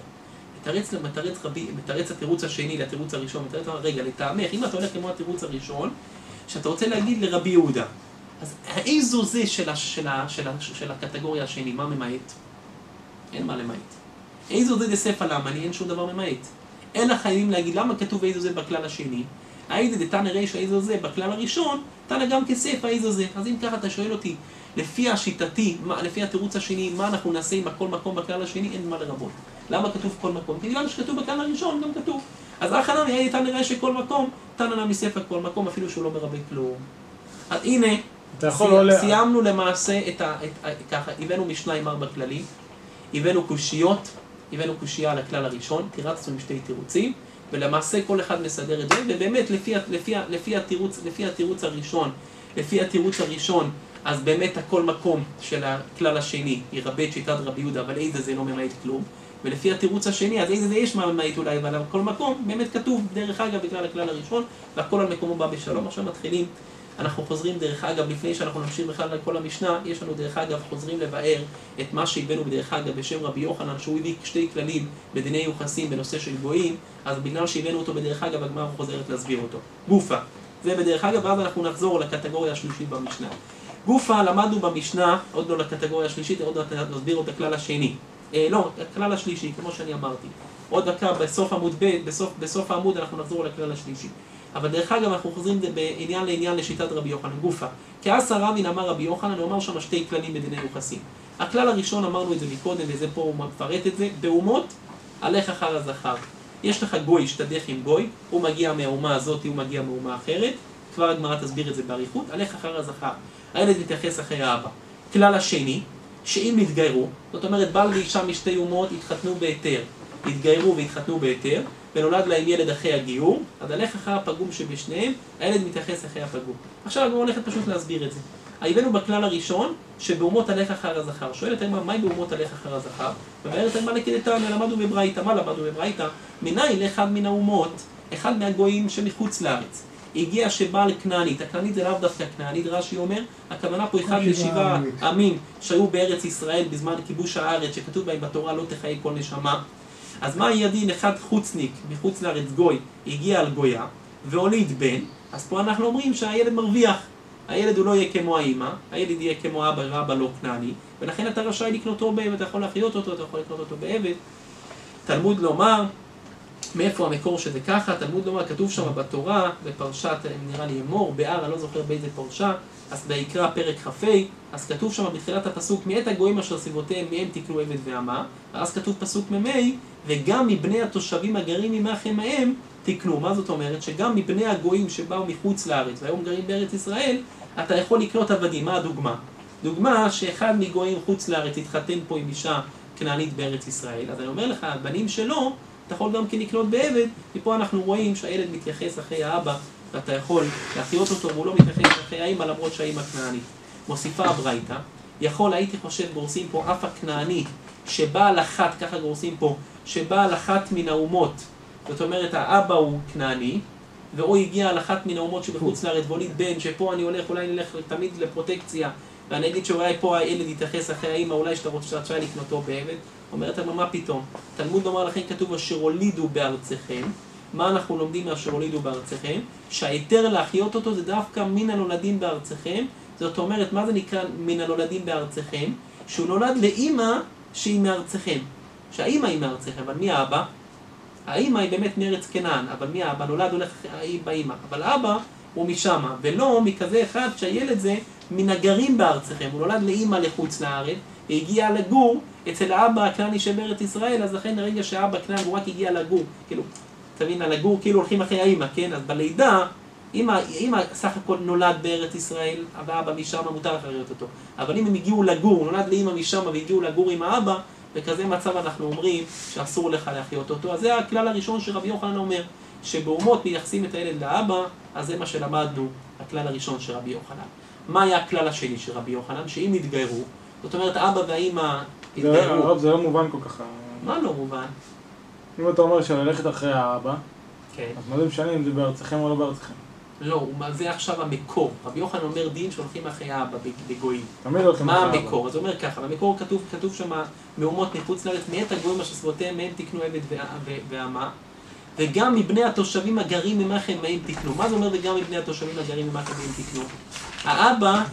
מתרץ התירוץ השני לתירוץ הראשון, מתרץ לו רגע, לטעמך, אם אתה הולך כמו התירוץ הראשון, שאתה רוצה להגיד לרבי יהודה, אז איזו זה של הקטגוריה השני, מה ממעט? אין מה למעט. איזו זה דספא למה? אין שום דבר ממעט. אלא חייבים להגיד למה כתוב איזו זה בכלל השני, האיזה דתנא רישא איזו זה בכלל הראשון, תנא גם כספא איזו זה. אז אם ככה אתה שואל אותי, לפי השיטתי, לפי התירוץ השני, מה אנחנו נעשה עם הכל מקום בכלל השני, אין מה לרבות. למה כתוב כל מקום? כי בגלל שכתוב בכלל הראשון, גם כתוב. אז הכנה הייתה נראה שכל מקום, תננה מספר כל מקום, אפילו שהוא לא מרבה כלום. אז הנה, סיימנו למעשה ככה, הבאנו משנה עם 4 כללים, הבאנו קושיות, הבאנו קושייה על הכלל הראשון, תירצנו עם 2 תירוצים, ולמעשה כל אחד מסדר את זה, ובאמת לפי התירוץ הראשון, אז באמת הכל מקום של הכלל השני ירבה את שיטת רבי יהודה, אבל איזה זה לא ממעט כלום. ולפי התירוץ השני, אז איזה זה יש מה ממעט אולי, אבל כל מקום באמת כתוב, דרך אגב, בגלל הכלל הראשון, והכל על מקומו בא בשלום. עכשיו מתחילים, אנחנו חוזרים דרך אגב, לפני שאנחנו נמשיך בכלל על כל המשנה, יש לנו דרך אגב, חוזרים לבאר את מה שהבאנו בדרך אגב בשם רבי יוחנן, שהוא הביא 2 כללים בדיני יוחסים בנושא של גויים, אז בגלל שהבאנו אותו בדרך אגב, הגמרא חוזרת להסביר אותו. גופה. זה בדרך אגב, ואז אנחנו נחזור לקטגוריה השלישית במשנה. גופה, למדנו במשנה, עוד לא לקטגוריה השלישית, עוד נסביר את הכלל השני. לא, הכלל השלישי, כמו שאני אמרתי. עוד דקה, בסוף עמוד ב', בסוף העמוד אנחנו נחזור לכלל השלישי. אבל דרך אגב, אנחנו חוזרים בעניין לעניין לשיטת רבי יוחנן. גופה. כעשר רבין אמר רבי יוחנן, הוא אמר שם 2 כללים בדיני יוחסים. הכלל הראשון, אמרנו את זה מקודם, וזה פה הוא מפרט את זה, באומות, הלך אחר הזכר. יש לך גוי, השתדך עם גוי, הוא מגיע מהאומה הזאת, הוא מגיע מאומה אחרת, כבר הגמרא תסביר את זה באריכות, הלך אחר הזכר. הילד מתייחס אחרי האבא. כלל השני, שאם נתגיירו, זאת אומרת, בעל ואישה מ2 אומות התחתנו בהיתר, התגיירו והתחתנו בהיתר, ונולד להם ילד אחרי הגיור, אז הלך אחר הפגום שבשניהם, הילד מתייחס אחרי הפגום. עכשיו הגמרא הולכת פשוט להסביר את זה. הבאנו בכלל הראשון, שבאומות הלך אחר הזכר. שואלת הגמרא, מהי באומות הלך אחר הזכר? ובאמת הגמרא לקדתניא, למדנו בברייתא. מה למדנו בברייתא? מניין לאחד מן האומות, אחד מהגויים שמחוץ לארץ. הגיע שבעל כנענית, הכנענית זה לאו דווקא כנענית, רש"י אומר, הכוונה פה אחד ל7 עמים שהיו בארץ ישראל בזמן כיבוש הארץ, שכתוב בהם בתורה לא תחיה כל נשמה. אז מה ידין אחד חוצניק מחוץ לארץ גוי, הגיע על גויה, והוליד בן, אז פה אנחנו אומרים שהילד מרוויח. הילד הוא לא יהיה כמו האמא, הילד יהיה כמו אבא, רבא לא כנעני, ולכן אתה רשאי לקנותו בעבד, אתה יכול להחיות אותו, אתה יכול לקנות אותו בעבד. תלמוד לומר, מאיפה המקור שזה ככה? תלמוד לומר, כתוב שם בתורה, בפרשת, נראה לי אמור, בער, אני לא זוכר באיזה פרשה, אז ויקרא פרק כ"ה, אז כתוב שם בתחילת הפסוק, מאת הגויים אשר סביבותיהם, מהם תקנו עבד ועמה, ואז כתוב פסוק ממי, וגם מבני התושבים הגרים עמכם מהם תקנו. מה זאת אומרת? שגם מבני הגויים שבאו מחוץ לארץ, והיום גרים בארץ ישראל, אתה יכול לקנות עבדים. מה הדוגמה? דוגמה שאחד מגויים חוץ לארץ התחתן פה עם אישה כנענית בארץ ישראל, אז אני אומר לך, הבנים שלו, אתה יכול גם כן לקנות בעבד, ופה אנחנו רואים שהילד מתייחס אחרי האבא, ואתה יכול להחיות אותו, והוא לא מתייחס אחרי האמא, למרות שהאמא כנענית. מוסיפה הברייתא, הייתי חושב, גורסים פה אף הכנעני, שבא על אחת, ככה גורסים פה, שבא על אחת מן האומות, זאת אומרת, האבא הוא כנעני, והוא הגיע על אחת מן האומות שבחוץ לארץ, והוליד בן, שפה אני הולך, אולי נלך תמיד לפרוטקציה, ואני אגיד שאולי פה הילד יתייחס אחרי האמא, אולי שאתה רוצה לקנותו בעבד. אומרת אמא, מה פתאום? תלמוד לומר לכם כתוב אשר הולידו בארצכם. מה אנחנו לומדים מאשר הולידו בארצכם? שהיתר להחיות אותו זה דווקא מן הנולדים בארצכם. זאת אומרת, מה זה נקרא מן הנולדים בארצכם? שהוא נולד לאמא שהיא מארצכם. שהאמא היא מארצכם, אבל מי האבא? האמא היא באמת מארץ כנען, אבל מי האבא? נולד הולך באמא. אבל אבא הוא משמה, ולא מכזה אחד שהילד זה מן הגרים בארצכם. הוא נולד לאמא לחוץ לארץ, והגיע לגור אצל האבא הכנעני שבארץ ישראל, אז לכן הרגע שהאבא כנען הוא רק הגיע לגור, כאילו, תבין, לגור כאילו הולכים אחרי האמא, כן? אז בלידה, אמא סך הכל נולד בארץ ישראל, והאבא משם מותר לחיות אותו. אבל אם הם הגיעו לגור, הוא נולד לאמא משם והגיעו לגור עם האבא, בכזה מצב אנחנו אומרים שאסור לך להחיות אותו. אז זה הכלל הראשון שרבי יוחנן אומר, שבאומות מייחסים את הילד לאבא, אז זה מה שלמדנו, הכלל הראשון של רבי יוחנן. מה היה הכלל השני של רבי יוחנן? שאם נתגיירו, זאת אומרת, אבא והאמא התגיירו. זה לא מובן כל כך. מה לא מובן? אם אתה אומר שללכת אחרי האבא, כן. אז מה זה משנה אם זה בארצכם או לא בארצכם? לא, זה עכשיו המקור. רבי יוחנן אומר דין שהולכים אחרי האבא בגויים. תמיד הולכים אחרי האבא. מה המקור? אז הוא אומר ככה, במקור כתוב שם מאומות מחוץ לארץ, מאת הגויים אשר סביבותיהם מהם תקנו עבד ועמה, וגם מבני התושבים הגרים עמכם מהם תקנו. מה זה אומר וגם מבני התושבים הגרים עמכם מהם תקנו? האבא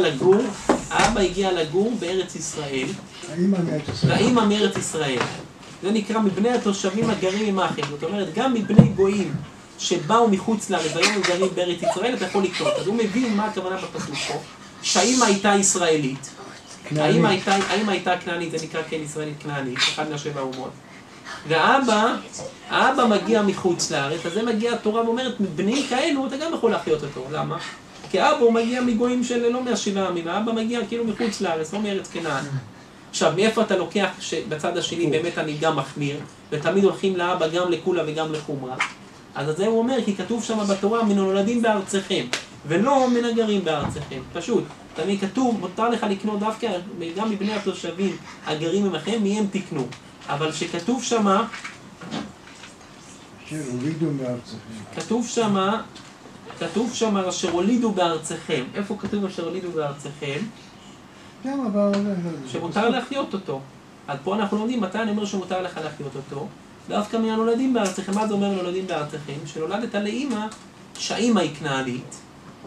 הגיע לגור בארץ ישראל, והאמא מארץ ישראל. זה נקרא מבני התושבים הגרים עמכם. זאת אומרת, גם מבני גויים שבאו מחוץ לארץ והיום גרים בארץ ישראל, אתה יכול לקנות. אז הוא מבין מה הכוונה בפסוק פה, שהאמא הייתה ישראלית, האמא הייתה כנענית, זה נקרא כן ישראלית כנענית, אחד מה7 אומות, האבא מגיע מחוץ לארץ, אז זה מגיע התורה ואומרת, בני כאלו, אתה גם יכול להחיות אותו. למה? כי האבא הוא מגיע מגויים של לא מהשבעה עמים, האבא מגיע כאילו מחוץ לארץ, לא מארץ כנען. עכשיו, מאיפה אתה לוקח שבצד השני באמת אני גם מחמיר, ותמיד הולכים לאבא גם לקולה וגם לחומרה? אז זה הוא אומר, כי כתוב שם בתורה, מנולדים בארצכם, ולא מנגרים בארצכם. פשוט, תמיד כתוב, מותר לך לקנות דווקא גם מבני התושבים הגרים עמכם, מי הם תקנו. אבל שכתוב שמה, שהולידו בארצכם. כתוב שמה אשר הולידו בארצכם. איפה כתוב אשר הולידו בארצכם? שמותר להחיות אותו. אז פה אנחנו לומדים מתי אני אומר שמותר לך להחיות אותו. דווקא מהנולדים בארצכם. מה זה אומר נולדים בארצכם? שנולדת לאמא שהאמא היא כנענית.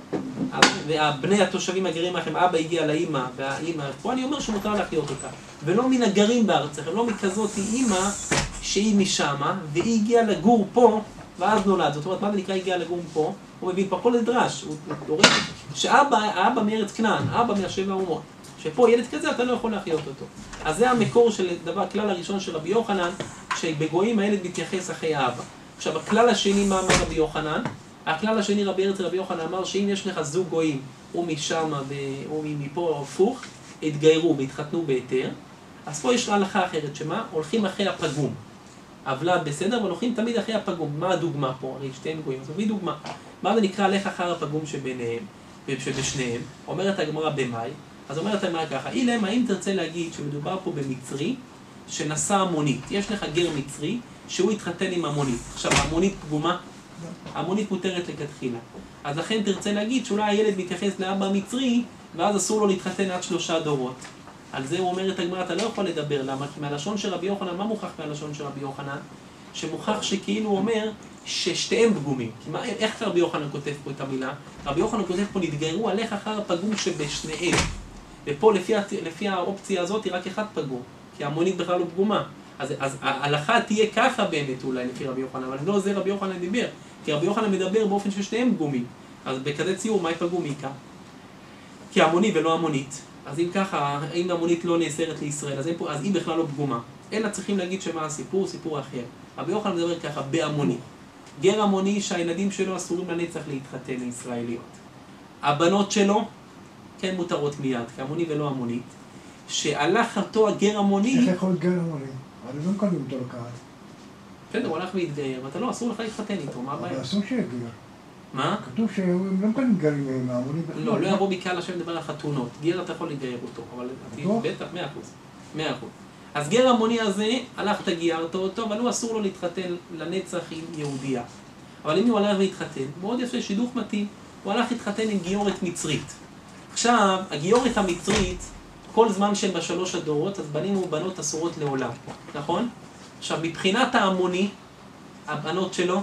ובני התושבים הגרים לכם, אבא הגיע לאמא והאמא, פה אני אומר שמותר להחיות אותה. ולא מן הגרים בארצכם, לא מכזאת היא אמא שהיא משמה, והיא הגיעה לגור פה, ואז נולד. זאת אומרת, מה זה נקרא הגיעה לגור פה? הוא מביא פה כל הדרש, הוא דורש האבא מארץ כנען, אבא מהשבע אומות. שפה ילד כזה אתה לא יכול להחיות אותו. אז זה המקור של דבר, הכלל הראשון של רבי יוחנן, שבגויים הילד מתייחס אחרי האבא. עכשיו, הכלל השני, מה אמר רבי יוחנן? הכלל השני, רבי יוחנן אמר שאם יש לך זוג גויים, הוא משם או מפה או הפוך, התגיירו והתחתנו בהיתר, אז פה יש הלכה אחרת, שמה? הולכים אחרי הפגום. עוולה בסדר, אבל הולכים תמיד אחרי הפגום. מה הדוגמה פה? הרי שתיהם גויים, אז מביא דוגמה. מה זה נקרא לך אחר הפגום שביניהם, שבשניהם? אומרת הגמרא במאי, אז אומרת הגמרא ככה, אילם, האם תרצה להגיד שמדובר פה במצרי שנשא המונית? יש לך גר מצרי שהוא התחתן עם המונית. עכשיו, המונית פגומה? המונית מותרת לכתחילה. אז לכן תרצה להגיד שאולי הילד מתייחס לאבא המצרי, ואז אסור לו להתחתן עד 3 דורות. על זה הוא אומר את הגמרא, אתה לא יכול לדבר. למה? כי מהלשון של רבי יוחנן, מה מוכח מהלשון של רבי יוחנן? שמוכח שכאילו הוא אומר ששתיהם פגומים. איך רבי יוחנן כותב פה את המילה? רבי יוחנן כותב פה, נתגיירו עליך אחר הפגום שבשניהם. ופה לפי האופציה הזאת היא רק אחד פגום, כי המונית בכלל לא פגומה. אז ההלכה תהיה ככה באמת אולי לפי רבי יוחנן, אבל לא זה רבי יוחנן דיבר. כי רבי יוחנן מדבר באופן ששתיהם פגומים. אז בכזה ציור, מה פגום מכאן? כי המוני ולא המונית. אז אם ככה, אם המונית לא נאסרת לישראל, אז היא בכלל לא פגומה. אלא צריכים להגיד שמה הסיפור, סיפור אחר. רבי יוחנן מדבר ככה, בהמוני. גר המוני שהילדים שלו אסורים לנצח להתחתן לישראליות. הבנות שלו, כן מותרות מיד, כי המוני ולא המונית. שהלך אותו הגר המוני... איך יכול להיות גר המוני? אבל לא מקבלים אותו לקהל. בסדר, הוא הלך והתגייר, ואתה לא, אסור לך להתחתן איתו, מה הבעיה? אבל אסור שיגיע. מה? כתוב שהם לא מקבלים גרים מהמוני. לא, לא יבוא בקהל השם לדבר על חתונות. גר אתה יכול להתגייר אותו, אבל בטח, 100%. אז גר המוני הזה, הלכת גיירת אותו, אבל הוא אסור לו להתחתן לנצח עם יהודייה. אבל אם הוא הלך והתחתן, מאוד יפה, שידוך מתאים, הוא הלך להתחתן עם גיורת מצרית. עכשיו, הגיורת המצרית, כל זמן שהם ב3 הדורות, אז בנים ובנות אסורות לעולם, נכון? עכשיו, מבחינת ההמוני, הבנות שלו,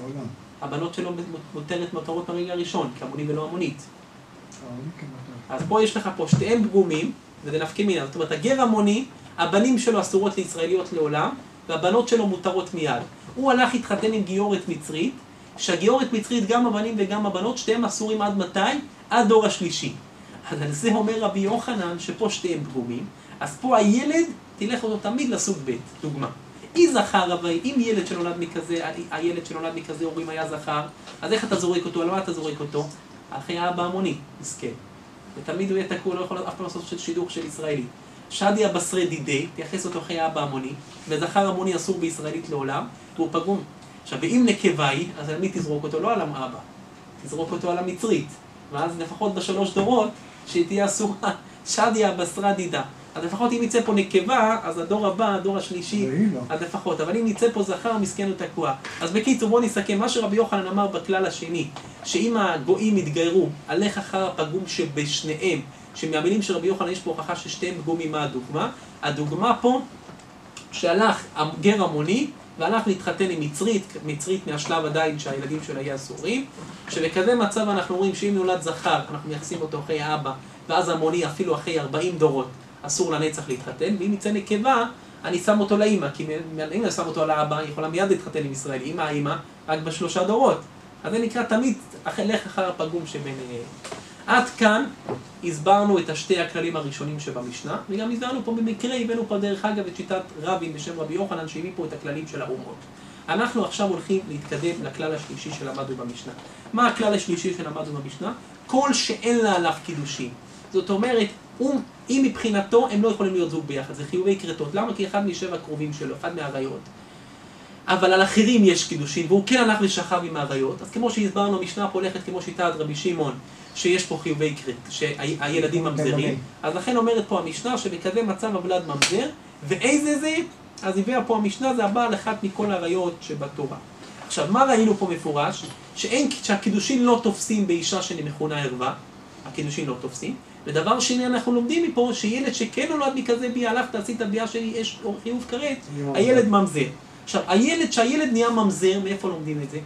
מותרת מותרות מהרגע הראשון, כי המוני ולא המונית. אז פה יש לך פה שתיהם פגומים, וזה נפקא מינה. זאת אומרת, הגר המוני, הבנים שלו אסורות לישראליות לעולם, והבנות שלו מותרות מיד. הוא הלך להתחתן עם גיורת מצרית, שהגיורת מצרית, גם הבנים וגם הבנות, שתיהם אסורים עד מתי? עד דור השלישי. אז על זה אומר רבי יוחנן, שפה שתיהם פגומים, אז פה הילד, תלך אותו תמיד לסוג ב', דוגמה. אי זכר, אבל אם ילד שנולד מכזה, הילד שנולד מכזה הורים היה זכר, אז איך אתה זורק אותו? על מה אתה זורק אותו? אחרי האבא המוני, מסכן. ותמיד הוא יהיה תקוע, לא יכול אף פעם לעשות שידוך של ישראלי. שדיה בסרי דידי, תייחס אותו אחרי האבא המוני, וזכר המוני אסור בישראלית לעולם, והוא פגום. עכשיו, ואם נקבה היא, אז על מי תזרוק אותו? לא על האבא, תזרוק אותו על המצרית. ואז לפחות ב3 דורות, שהיא תהיה אסורה, שדיה בסרה דידה. אז לפחות אם יצא פה נקבה, אז הדור הבא, הדור השלישי, אז לפחות. אבל אם יצא פה זכר, מסכן הוא תקוע. אז בקיצור, בוא נסכם. מה שרבי יוחנן אמר בכלל השני, שאם הגויים יתגיירו, הלך אחר הפגום שבשניהם, שמהמילים של רבי יוחנן יש פה הוכחה ששתיהם פגומים. מה הדוגמה? הדוגמה פה, שהלך גר המוני, והלך להתחתן עם מצרית מהשלב עדיין שהילדים שלה יהיו אסורים, שבכזה מצב אנחנו רואים שאם נולד זכר, אנחנו מייחסים אותו אחרי האבא, ואז המוני אפילו אחרי 40 דורות, אסור לנצח להתחתן, ואם יצא נקבה, אני שם אותו לאמא, כי אם אני שם אותו על האבא, היא יכולה מיד להתחתן עם ישראל, אמא האמא, רק ב3 דורות. אז זה נקרא תמיד לך אחר הפגום שביניהם. עד כאן הסברנו את השתי הכללים הראשונים שבמשנה, וגם הסברנו פה במקרה, הבאנו פה דרך אגב את שיטת רבים בשם רבי יוחנן, שהביא פה את הכללים של האומות. אנחנו עכשיו הולכים להתקדם לכלל השלישי שלמדנו במשנה. מה הכלל השלישי שלמדנו במשנה? כל שאין לה עליו קידושין. זאת אומרת, אם מבחינתו הם לא יכולים להיות זוג ביחד, זה חיובי כרתות. למה? כי אחד משבע הקרובים שלו, אחד מהעריות. אבל על אחרים יש קידושין, והוא כן הלך ושכב עם העריות. אז כמו שהסברנו, המשנה פה הולכת כמו שיטת רבי שמעון, שיש פה חיובי כרת, שהילדים ממזרים. אז לכן אומרת פה המשנה שבכזה מצב הוולד ממזר, ואיזה זה? אז הביאה פה המשנה, זה הבעל אחת מכל העריות שבתורה. עכשיו, מה ראינו פה מפורש? שהקידושין לא תופסים באישה שנמכונה ערווה, הקידושין לא תופסים. ודבר שני, אנחנו לומדים מפה שילד שכן נולד מכזה ביאה, הלכת עשית ביאה של אש או חיוב כרת, הילד ממזר. עכשיו, שהילד נהיה ממזר, מאיפה לומדים את זה?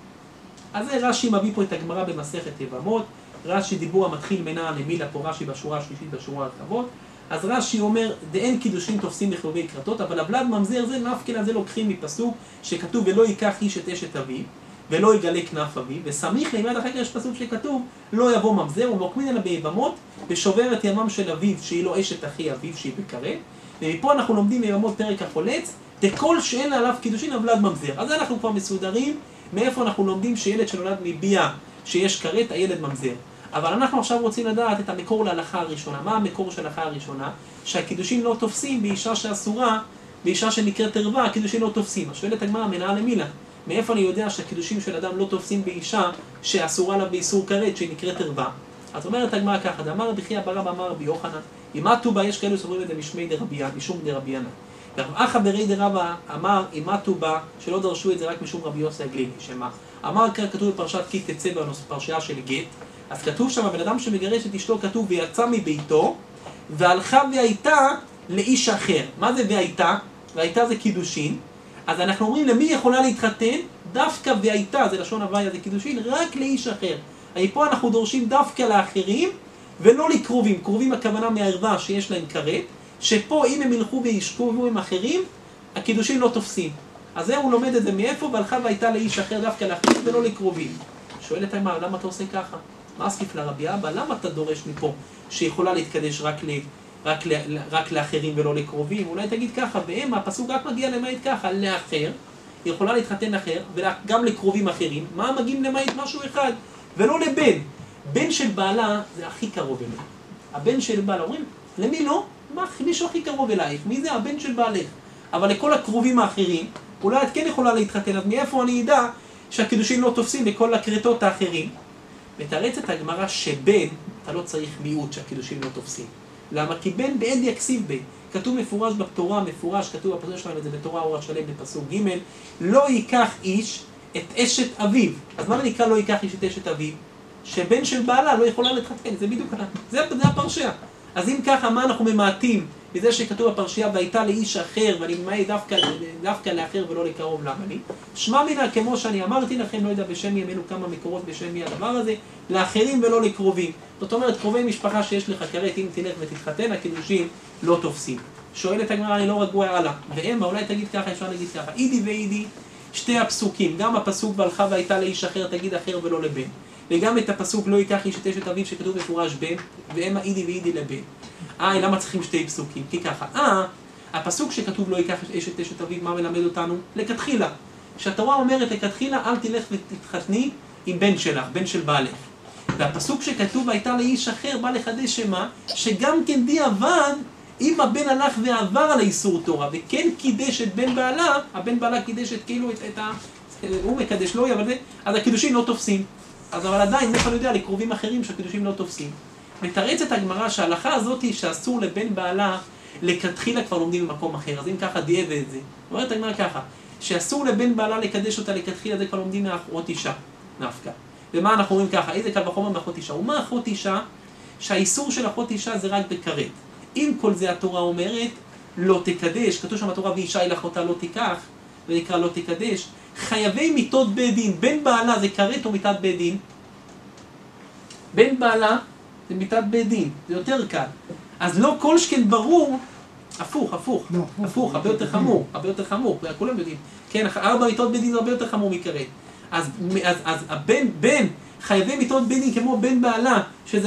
אז זה רש"י מביא פה את הגמרא במסכת יבמות, רש"י דיבור המתחיל מנה למילה, פה רש"י בשורה השלישית בשורה הרחבות. אז רש"י אומר, דאין קידושין תופסים בחיובי כרתות, אבל הוולד ממזר זה נפקא לזה לוקחים מפסוק שכתוב ולא ייקח איש את אשת אביו, ולא יגלה כנף אביו, וסמיך לימד אחר כך יש פסוק שכתוב, לא יבוא ממזר, ומוקמין אלא ביבמות, ושובר את ימם של אביו, שהיא לא אשת אחי אביו, שהיא בכרת. ומפה אנחנו לומדים ביבמות פרק החולץ, דכל שאין לה עליו קידושין הוולד ממזר. אז אנחנו כבר מסודרים, מאיפה אנחנו לומדים שילד שנולד מביאה שיש כרת, הילד ממזר. אבל אנחנו עכשיו רוצים לדעת את המקור להלכה הראשונה. מה המקור של ההלכה הראשונה? שהקידושין לא תופסים באישה שאסורה, באישה שנקראת ערווה, הקידושין לא תופסים. אז שואלת הגמרא, מנהל למילה. מאיפה אני יודע שהקידושין של אדם לא תופסים באישה שאסורה לה באיסור כרת, שהיא נקראת ערווה? אז אומרת הגמרא ככה, דאמר רבי חייא בר אבא אמר רבי יוחנן, אימתו בה, יש כאלו סוברים את זה משום דרביאנה. ואחא ברי דרבא אמר, אימתו בה, שלא דרשו את זה רק משום רבי יוסי הגלילי, שמה? אמר כתוב בפרשת כי תצא בפרשייה של גט, אז כתוב שם, הבן אדם שמגרש את אשתו, כתוב ויצא מביתו, והלכה והייתה לאיש אחר. מה זה והייתה? והייתה זה קידושין. אז אנחנו אומרים, למי יכולה להתחתן? דווקא והייתה, זה לשון הוויה, זה קידושין, רק לאיש אחר. פה אנחנו דורשים דווקא לאחרים, ולא לקרובים. קרובים הכוונה מהערווה שיש להם כרת, שפה אם הם ילכו וישכבו עם אחרים, הקידושין לא תופסים. אז זה הוא לומד את זה מאיפה, והלכה והייתה לאיש אחר דווקא לאחרים ולא לקרובים. שואלת הגמרא, למה אתה עושה ככה? מה אסקיף לרבי אבא? למה אתה דורש מפה שיכולה להתקדש רק לאחרים ולא לקרובים? אולי תגיד ככה, והם, הפסוק רק מגיע למעט ככה, לאחר, יכולה להתחתן אחר, וגם לקרובים אחרים. מה מגיעים למעט משהו אחד? ולא לבן. בן של בעלה זה הכי קרוב אליה. הבן של בעלה, אומרים, למי לא? מישהו הכי קרוב אלייך. מי זה? הבן של בעלך. אבל לכל הקרובים האחרים, אולי את כן יכולה להתחתן, אז מאיפה אני ידע שהקידושין לא תופסים בכל הקרתות האחרים? מתרצת הגמרא שבן, אתה לא צריך מיעוט שהקידושין לא תופסים. למה? כי בן בעד יקסיב בן. כתוב מפורש בתורה, כתוב בפסוק שלנו את זה בתורה אור השלם בפסוק ג', לא ייקח איש את אשת אביו. אז מה נקרא לא ייקח איש את אשת אביו? שבן של בעלה לא יכולה להתחתן, זה בדיוק ככה. זה הפרשיה. אז אם ככה, מה אנחנו ממעטים? בזה שכתוב בפרשייה, והייתה לאיש אחר, ואני ממעט דווקא לאחר ולא לקרוב, למה לי? שמע מינה, כמו שאני אמרתי לכם, לא יודע בשם מי, אמנו כמה מקורות בשם מי הדבר הזה, לאחרים ולא לקרובים. זאת אומרת, קרובי משפחה שיש לך כרת, אם תלך ותתחתן, הקידושין לא תופסים. שואלת הגמרא, אני לא רגוע הלאה. ואמה, אולי תגיד ככה, אפשר להגיד ככה, אידי ואידי, שתי הפסוקים, גם הפסוק והלכה והייתה לאיש אחר, תגיד אחר ולא לבן. וגם את הפסוק לא ייקח איש את אשת אביו שכתוב מפורש בן, ואמה אידי ואידי לבן. למה צריכים שתי פסוקים? כי ככה, הפסוק שכתוב לא ייקח איש את אשת אביו, מה מלמד אותנו? לכתחילה. שהתורה אומרת לכתחילה, אל תלך ותתחתני עם בן שלך, בן של בעלך. והפסוק שכתוב הייתה לאיש אחר, בא לחדש שמה? שגם כן דיעבד, אם הבן הלך ועבר על האיסור תורה, וכן קידש את בן בעלה, הבן בעלה קידש את כאילו הוא מקדש לא, אבל זה, אז הקידושים לא תופסים. אז אבל עדיין, איך אני יודע, לקרובים אחרים שהקידושים לא תופסים. מתרצת הגמרא שההלכה הזאת היא שאסור לבן בעלה לכתחילה כבר לומדים במקום אחר. אז אם ככה דיעבד את זה. אומרת הגמרא ככה, שאסור לבן בעלה לקדש אותה לכתחילה, זה כבר לומדים מאחות אישה, נפקא. ומה אנחנו אומרים ככה, איזה קל וחומר מאחות אישה? ומה אחות אישה? שהאיסור של אחות אישה זה רק בכרת. עם כל זה התורה אומרת, לא תקדש, כתוב שם התורה ואישה אל אחותה לא תיקח, ונקרא לא תקדש. חייבי מיתות בית דין, בן בעלה זה כרת או מיתת בית דין? בן בעלה זה מיתת בית דין, זה יותר קל. אז לא כל שכן ברור, הפוך, הרבה יותר חמור, כולם יודעים. כן, 4 מיתות בית דין זה הרבה יותר חמור מכרת. אז בן חייבי מיתות בית דין כמו בן בעלה, שזה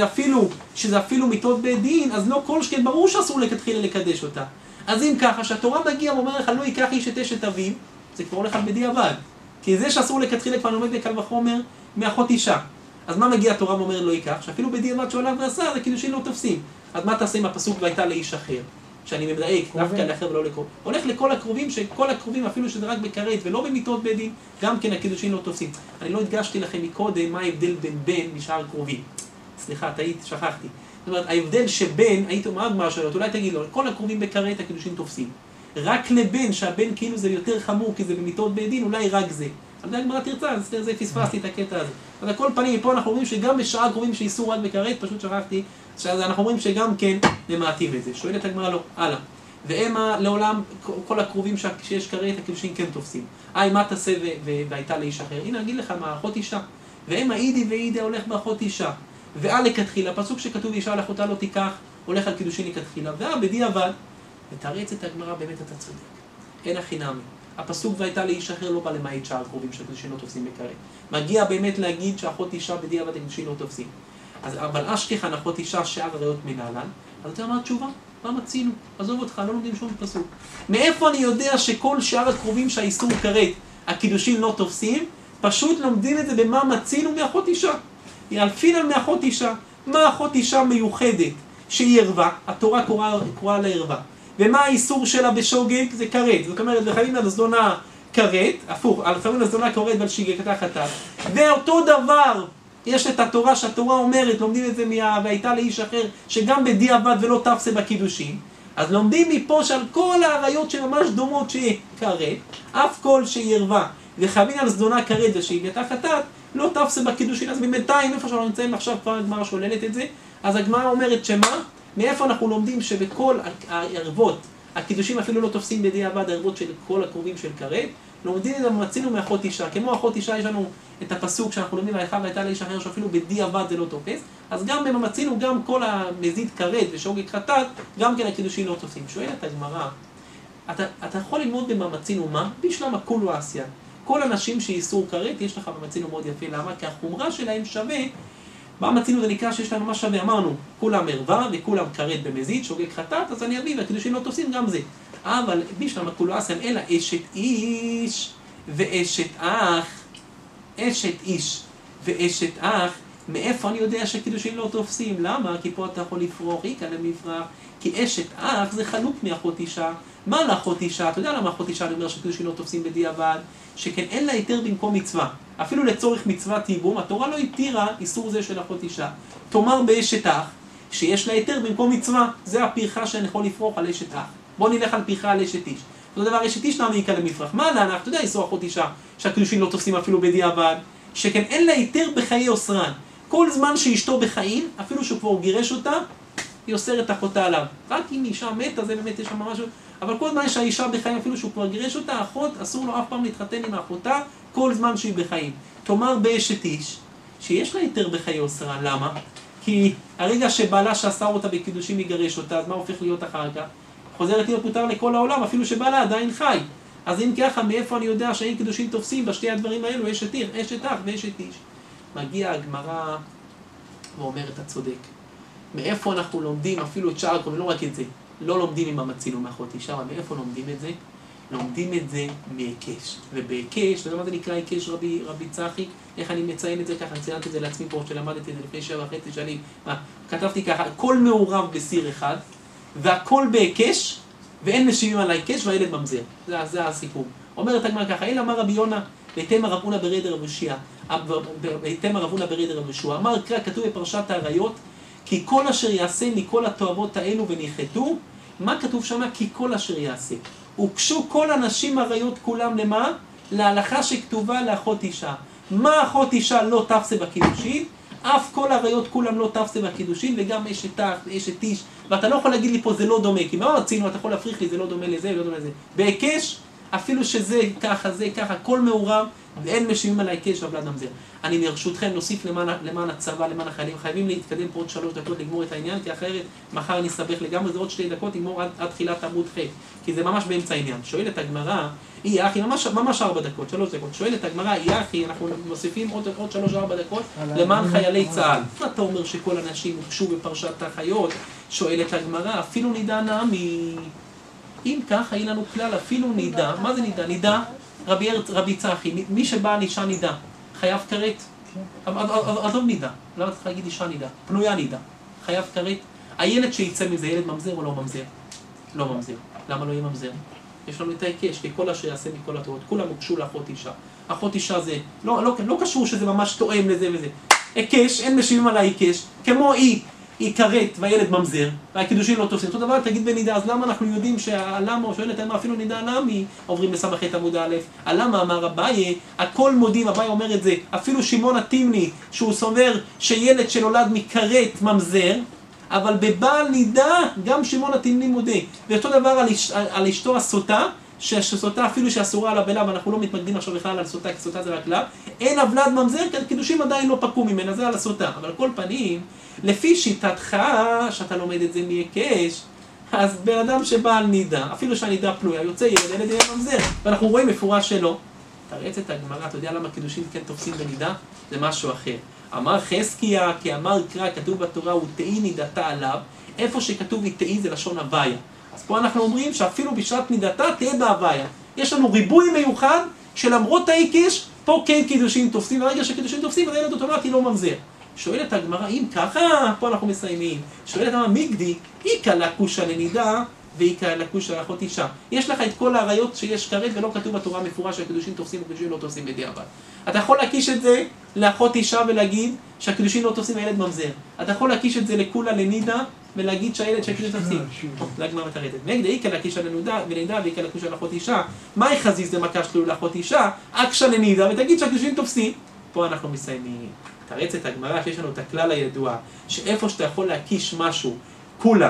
אפילו מיתות בית דין, אז לא כל שכן, ברור שאסור לכתחילה לקדש אותה. אז אם ככה, שהתורה מגיעה ואומר לך, לא ייקח איש את אשת אביו, זה כבר הולך על בדיעבד. כי זה שאסור לכתחילה כבר עומד בקל וחומר מאחות אישה. אז מה מגיע התורה ואומר לא ייקח? שאפילו בדיעבד שעולה ועשה, זה קידושין לא תופסים. אז מה תעשה עם הפסוק והייתה לאיש אחר? שאני מדייק, דווקא לאחר ולא לקרוב. הולך לכל הקרובים, שכל הקרובים אפילו שזה רק בכרת ולא במיתות בית דין, גם כן הקידושין לא תופסים. אני לא הדגשתי לכם מקודם מה ההבדל בין בן משאר הקרובים. סליחה, שכחתי. זאת אומרת, ההבדל שבין, הייתי אומר מה השאלות, אולי תגיד לו, כל הקרובים בכרת הקידושין תופסים. רק לבן, שהבן כאילו זה יותר חמור, כי זה במיתות בית דין, אולי רק זה. אבל זה הגמרא תרצה, אז זה פספסתי את הקטע הזה. אבל על כל פנים, פה אנחנו אומרים שגם בשאר הקרובים שאיסור רק בכרת, פשוט שכחתי, שאנחנו אומרים שגם כן ממעטים את זה. שואלת הגמרא לא, הלאה. ואמה לעולם, כל הקרובים שיש כרת, הקידושין כן תופסים. מה תעשה והייתה לאיש אחר? הנה, אגיד לך מה, אחות אישה. ואמה אידי ואידי הולך באחות אישה. לכתחילה, פסוק שכתוב אישה על אחותה לא תיקח, הולך על קידושין לכתחילה. בדיעבד, ותרץ את הגמרא, באמת אתה צודק. אין הכי נמי. הפסוק והייתה לאיש אחר לא בא למעט שאר הקרובים שהקידושין לא תופסים בכרת. מגיע באמת להגיד שאחות אישה בדיעבד הקידושין לא תופסים. אבל אשכחן אחות אישה שאר הראיות מנהלן, אז אתה אומר תשובה, מה מצינו? עזוב אותך, לא לומדים שום פסוק. מאיפה אני יודע שכל שאר הקרובים שהאיסור כרת, הקידושין לא תופסים? פשוט לומדים את זה במה מצינו מאחות אישה. ילפינן מאחות אישה. מה אחות אישה מיוחדת שהיא ערווה? התורה קוראה לה ערווה. ומה האיסור שלה בשוגג? זה כרת. זאת אומרת, וחייבים לזדונה כרת, הפוך, חייבים לזדונה כרת ועל שגגתה חטאת. ואותו דבר, יש את התורה שהתורה אומרת, לומדים את זה והייתה לאיש אחר, שגם בדיעבד ולא תפסה בקידושין. אז לומדים מפה שעל כל העריות שממש דומות שהיא כרת, אף כל שהיא ערווה, וחייבים על זדונה כרת ושגגתה חטאת, לא תפסה בקידושין. אז בינתיים, איפה שאנחנו נמצאים עכשיו, כבר הגמרא שוללת את זה, אז הגמרא אומרת שמה? מאיפה אנחנו לומדים שבכל הערבות, הקידושים אפילו לא תופסים בדיעבד, הערבות של כל הקרובים של כרת, לומדים את זה מצינו מאחות אישה. כמו אחות אישה יש לנו את הפסוק שאנחנו לומדים והייתה לאיש אחר שאפילו בדיעבד זה לא תופס, אז גם במצינו גם כל המזיד כרת ושוגג חטאת, גם כן הקידושים לא תופסים. שואלת הגמרא, אתה יכול ללמוד במצינו מה? בשלמה כולו עשייה. כל אנשים שאיסור כרת יש לך במצינו מאוד יפה. למה? כי החומרה שלהם שווה. במצינו זה נקרא שיש לנו מה שווה. אמרנו, כולם ערווה וכולם כרת במזיד, שוגג חטאת, אז אני אביא והקידושים לא תופסים גם זה. אבל בשלמה כולו עשייה אלא אשת איש ואשת אח. אשת איש ואשת אח, מאיפה אני יודע שקידושין לא תופסים? למה? כי פה אתה יכול לפרוח, איקה למפרח, כי אשת אח זה חלוק מאחות אישה. מה לאחות אישה? אתה יודע למה אחות אישה אני אומר שקידושין לא תופסים בדיעבד? שכן אין לה היתר במקום מצווה. אפילו לצורך מצוות ייבום, התורה לא התירה איסור זה של אחות אישה. תאמר באשת אח, שיש לה היתר במקום מצווה, זה הפרחה שאני יכול לפרוח על אשת אח. בוא נלך על פרחה על אשת איש. אותו דבר, אשת איש נעמיקה למפרח. מה להנח? אתה יודע, איסור אחות אישה, שהקידושין לא תופסים אפילו בדיעבד, שכן אין לה היתר בחיי אוסרן. כל זמן שאשתו בחיים, אפילו שהוא כבר גירש אותה, היא אוסרת אחותה עליו. רק אם אישה מתה, זה באמת יש שם משהו, אבל כל זמן שהאישה בחיים, אפילו שהוא כבר גירש אותה, אחות, אסור לו אף פעם להתחתן עם אחותה, כל זמן שהיא בחיים. תאמר באשת איש, שיש לה היתר בחיי אוסרן. למה? כי הרגע שבעלה שאסר אותה בקידושים יגרש אותה, אז מה הופך להיות אחר כך? חוזרת להיות מותר לכל העולם, אפילו שבעלה עדיין חי. אז אם ככה, מאיפה אני יודע שאין קידושין תופסים בשתי הדברים האלו, אשת אח ואשת איש? מגיעה הגמרא ואומרת, אתה צודק. מאיפה אנחנו לומדים אפילו את שאר הקרובים, לא רק את זה, לא לומדים עם המצינו מאחות אישה, אבל מאיפה לומדים את זה? לומדים את זה מהיקש. ובהיקש, אתה יודע מה זה נקרא היקש רבי צחי? איך אני מציין את זה ככה? אני ציינתי את זה לעצמי פה, שלמדתי את זה לפני 7.5 שנים. כתבתי ככה, הכל מעורב בסיר אחד, והכל בהיקש, ואין משיבים על ההיקש והילד ממזר. זה הסיפור. אומרת הגמרא ככה, אלא אמר רבי יונה, בהתאם הרב הונא ברי דרב יהושע. בהתאם הרב הונא ברי דרב יהושע. אמר, כתוב בפרשת העריות, כי כל אשר יעשה מכל התועבות האלו וניחתו, מה כתוב שם? כי כל אשר יעשה. הוקשו כל הנשים עריות כולם למה? להלכה שכתובה לאחות אישה. מה אחות אישה לא תפסה בקידושין? אף כל עריות כולם לא תפסה בקידושין, וגם אשת אח ואשת איש. ואתה לא יכול להגיד לי פה זה לא דומה, כי מה רצינו? אתה יכול להפריך לי, זה לא דומה לזה, לא דומה לזה. בהיקש, אפילו שזה ככה, זה ככה, הכל מעורב, ואין משיבים על ההיקש והבלד ממזר. אני לרשותכם נוסיף למען הצבא, למען החיילים, חייבים להתקדם פה עוד 3 דקות לגמור את העניין, כי אחרת מחר נסתבך לגמרי, זה עוד 2 דקות, נגמור עד תחילת עמוד ח', כי זה ממש באמצע העניין. שואלת הגמרא, היא אחי, ממש 4 דקות, 3 דקות, שואלת הגמרא, היא אחי, אנחנו מוסיפים עוד 3-4 דקות למען חיילי צה"ל. מה אתה אומר שכל האנשים הוגשו בפרשת החיות? שואלת הגמרא, אפילו נידע נעמי. אם ככה, אין לנו כלל, אפילו נידע, מה זה נידע? נידע, רבי צחי, מי שבא על אישה נידע, חייב כרת? עזוב נידע, למה צריך להגיד אישה נידע? פנויה נידע, חייב כרת? הילד שיצא מזה, ילד ממזר או לא ממזר? לא ממזר. למה לא יהיה ממזר? יש לנו את ההיקש, כי כל אשר יעשה מכל התורות, כולם הוגשו לאחות אישה. אחות אישה זה, לא קשור שזה ממש תואם לזה וזה. היקש, אין משיבים על ההיקש, כמו היא כרת והילד ממזר, והקידושים לא תופסים. אותו דבר תגיד בנידה, אז למה אנחנו יודעים שהלמה, או שואלת, אפילו נידה למי, עוברים לסמכת עמוד א', הלמה אמר אביי, הכל מודים, אביי אומר את זה, אפילו שמעון התימני, שהוא סובר שילד שנולד מכרת ממזר, אבל בבעל נידה, גם שמעון התימני מודה. ואותו דבר על אשתו הסוטה, שהסוטה אפילו שאסורה על הבלה, ואנחנו לא מתמקדים עכשיו בכלל על סוטה, כי סוטה זה רק לה, אין הבלד ממזר, כי הקידושים עדיין לא פקו ממנה, זה על הסוטה. אבל על כל פנים, לפי שיטתך, שאתה לומד את זה מהיקש, אז בן אדם שבעל נידה, אפילו שהנידה פנויה, יוצא ילד יהיה ממזר. ואנחנו רואים מפורש שלו. תרץ את הגמרא, אתה יודע למה קידושים כן תופסים בנידה? זה משהו אחר. אמר חזקיה, כי אמר קרא, כתוב בתורה, הוא תהי נידתה עליו. איפה שכתוב היא תהי זה לשון הוויה. אז פה אנחנו אומרים שאפילו בשעת נידתה תהיה בהוויה. יש לנו ריבוי מיוחד שלמרות ההיקש, פה כן קידושים תופסים, וברגע שקידושים תופסים, אז ילד אוטומטי לא ממזר. שואלת הגמרא, אם ככה, פה אנחנו מסיימים. שואלת הגמרא, מגדי, איכא לקושא לנידה, ואיכא לקושא לאחות אישה. יש לך את כל העריות שיש כרת ולא כתוב בתורה מפורש שהקידושים תופסים וקידושים לא תופסים בדיעבד. אתה יכול להקיש את זה לאחות אישה ולהגיד שהקידושים לא תופסים הילד ממזר. אתה יכול להקיש את זה לכולה לנידה ולהגיד שהקידושים תופסים. זה הגמרא מתרצת. מגדי, איכא לקושא לנידה ואיכא לקושא לאחות אישה. מה יחזיז למכה שלו לאחות אישה? אקשא לנידה ותגיד שהקידושים תופסים. פה אנחנו מסיימים. תרצת הגמרא שיש לנו את הכלל הידוע, שאיפה שאתה יכול להקיש משהו, כולה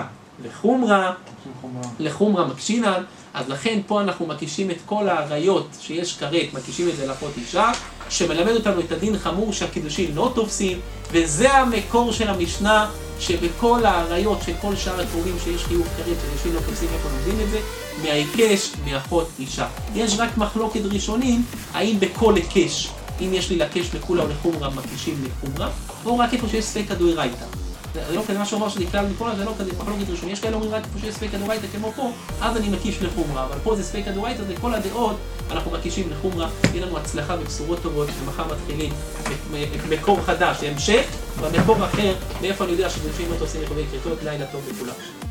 לחומרה מקשינן, אז לכן פה אנחנו מקישים את כל העריות שיש כרת, מקישים את זה לאחות אישה, שמלמד אותנו את הדין חמור שהקידושים לא תופסים, וזה המקור של המשנה, שבכל העריות של כל שאר הקרובים שיש חיוב כרת, שקידושים לא תופסים, איפה לומדים את זה? מההיקש, מאחות אישה. יש רק מחלוקת ראשונים, האם בכל היקש, אם יש לי לקש לכולה או לחומרה, מקישים לחומרה, או רק איפה שיש ספקא דאורייתא. זה לא כזה מה שאומר שזה כלל מכל, זה לא כזה מחלוקת ראשון. יש כאלה אומרים רק איפה שיש ספקא דאורייתא כמו פה, אז אני מקיש לחומרה, אבל פה זה ספקא דאורייתא, זה כל הדעות, אנחנו מקישים לחומרה. יהיה לנו הצלחה ובשורות טובות, ומחר מתחילים מקור חדש, המשך, במקור אחר, מאיפה אני יודע שקידושים לא תופסים לחובי כרתות, לילה טוב לכולם.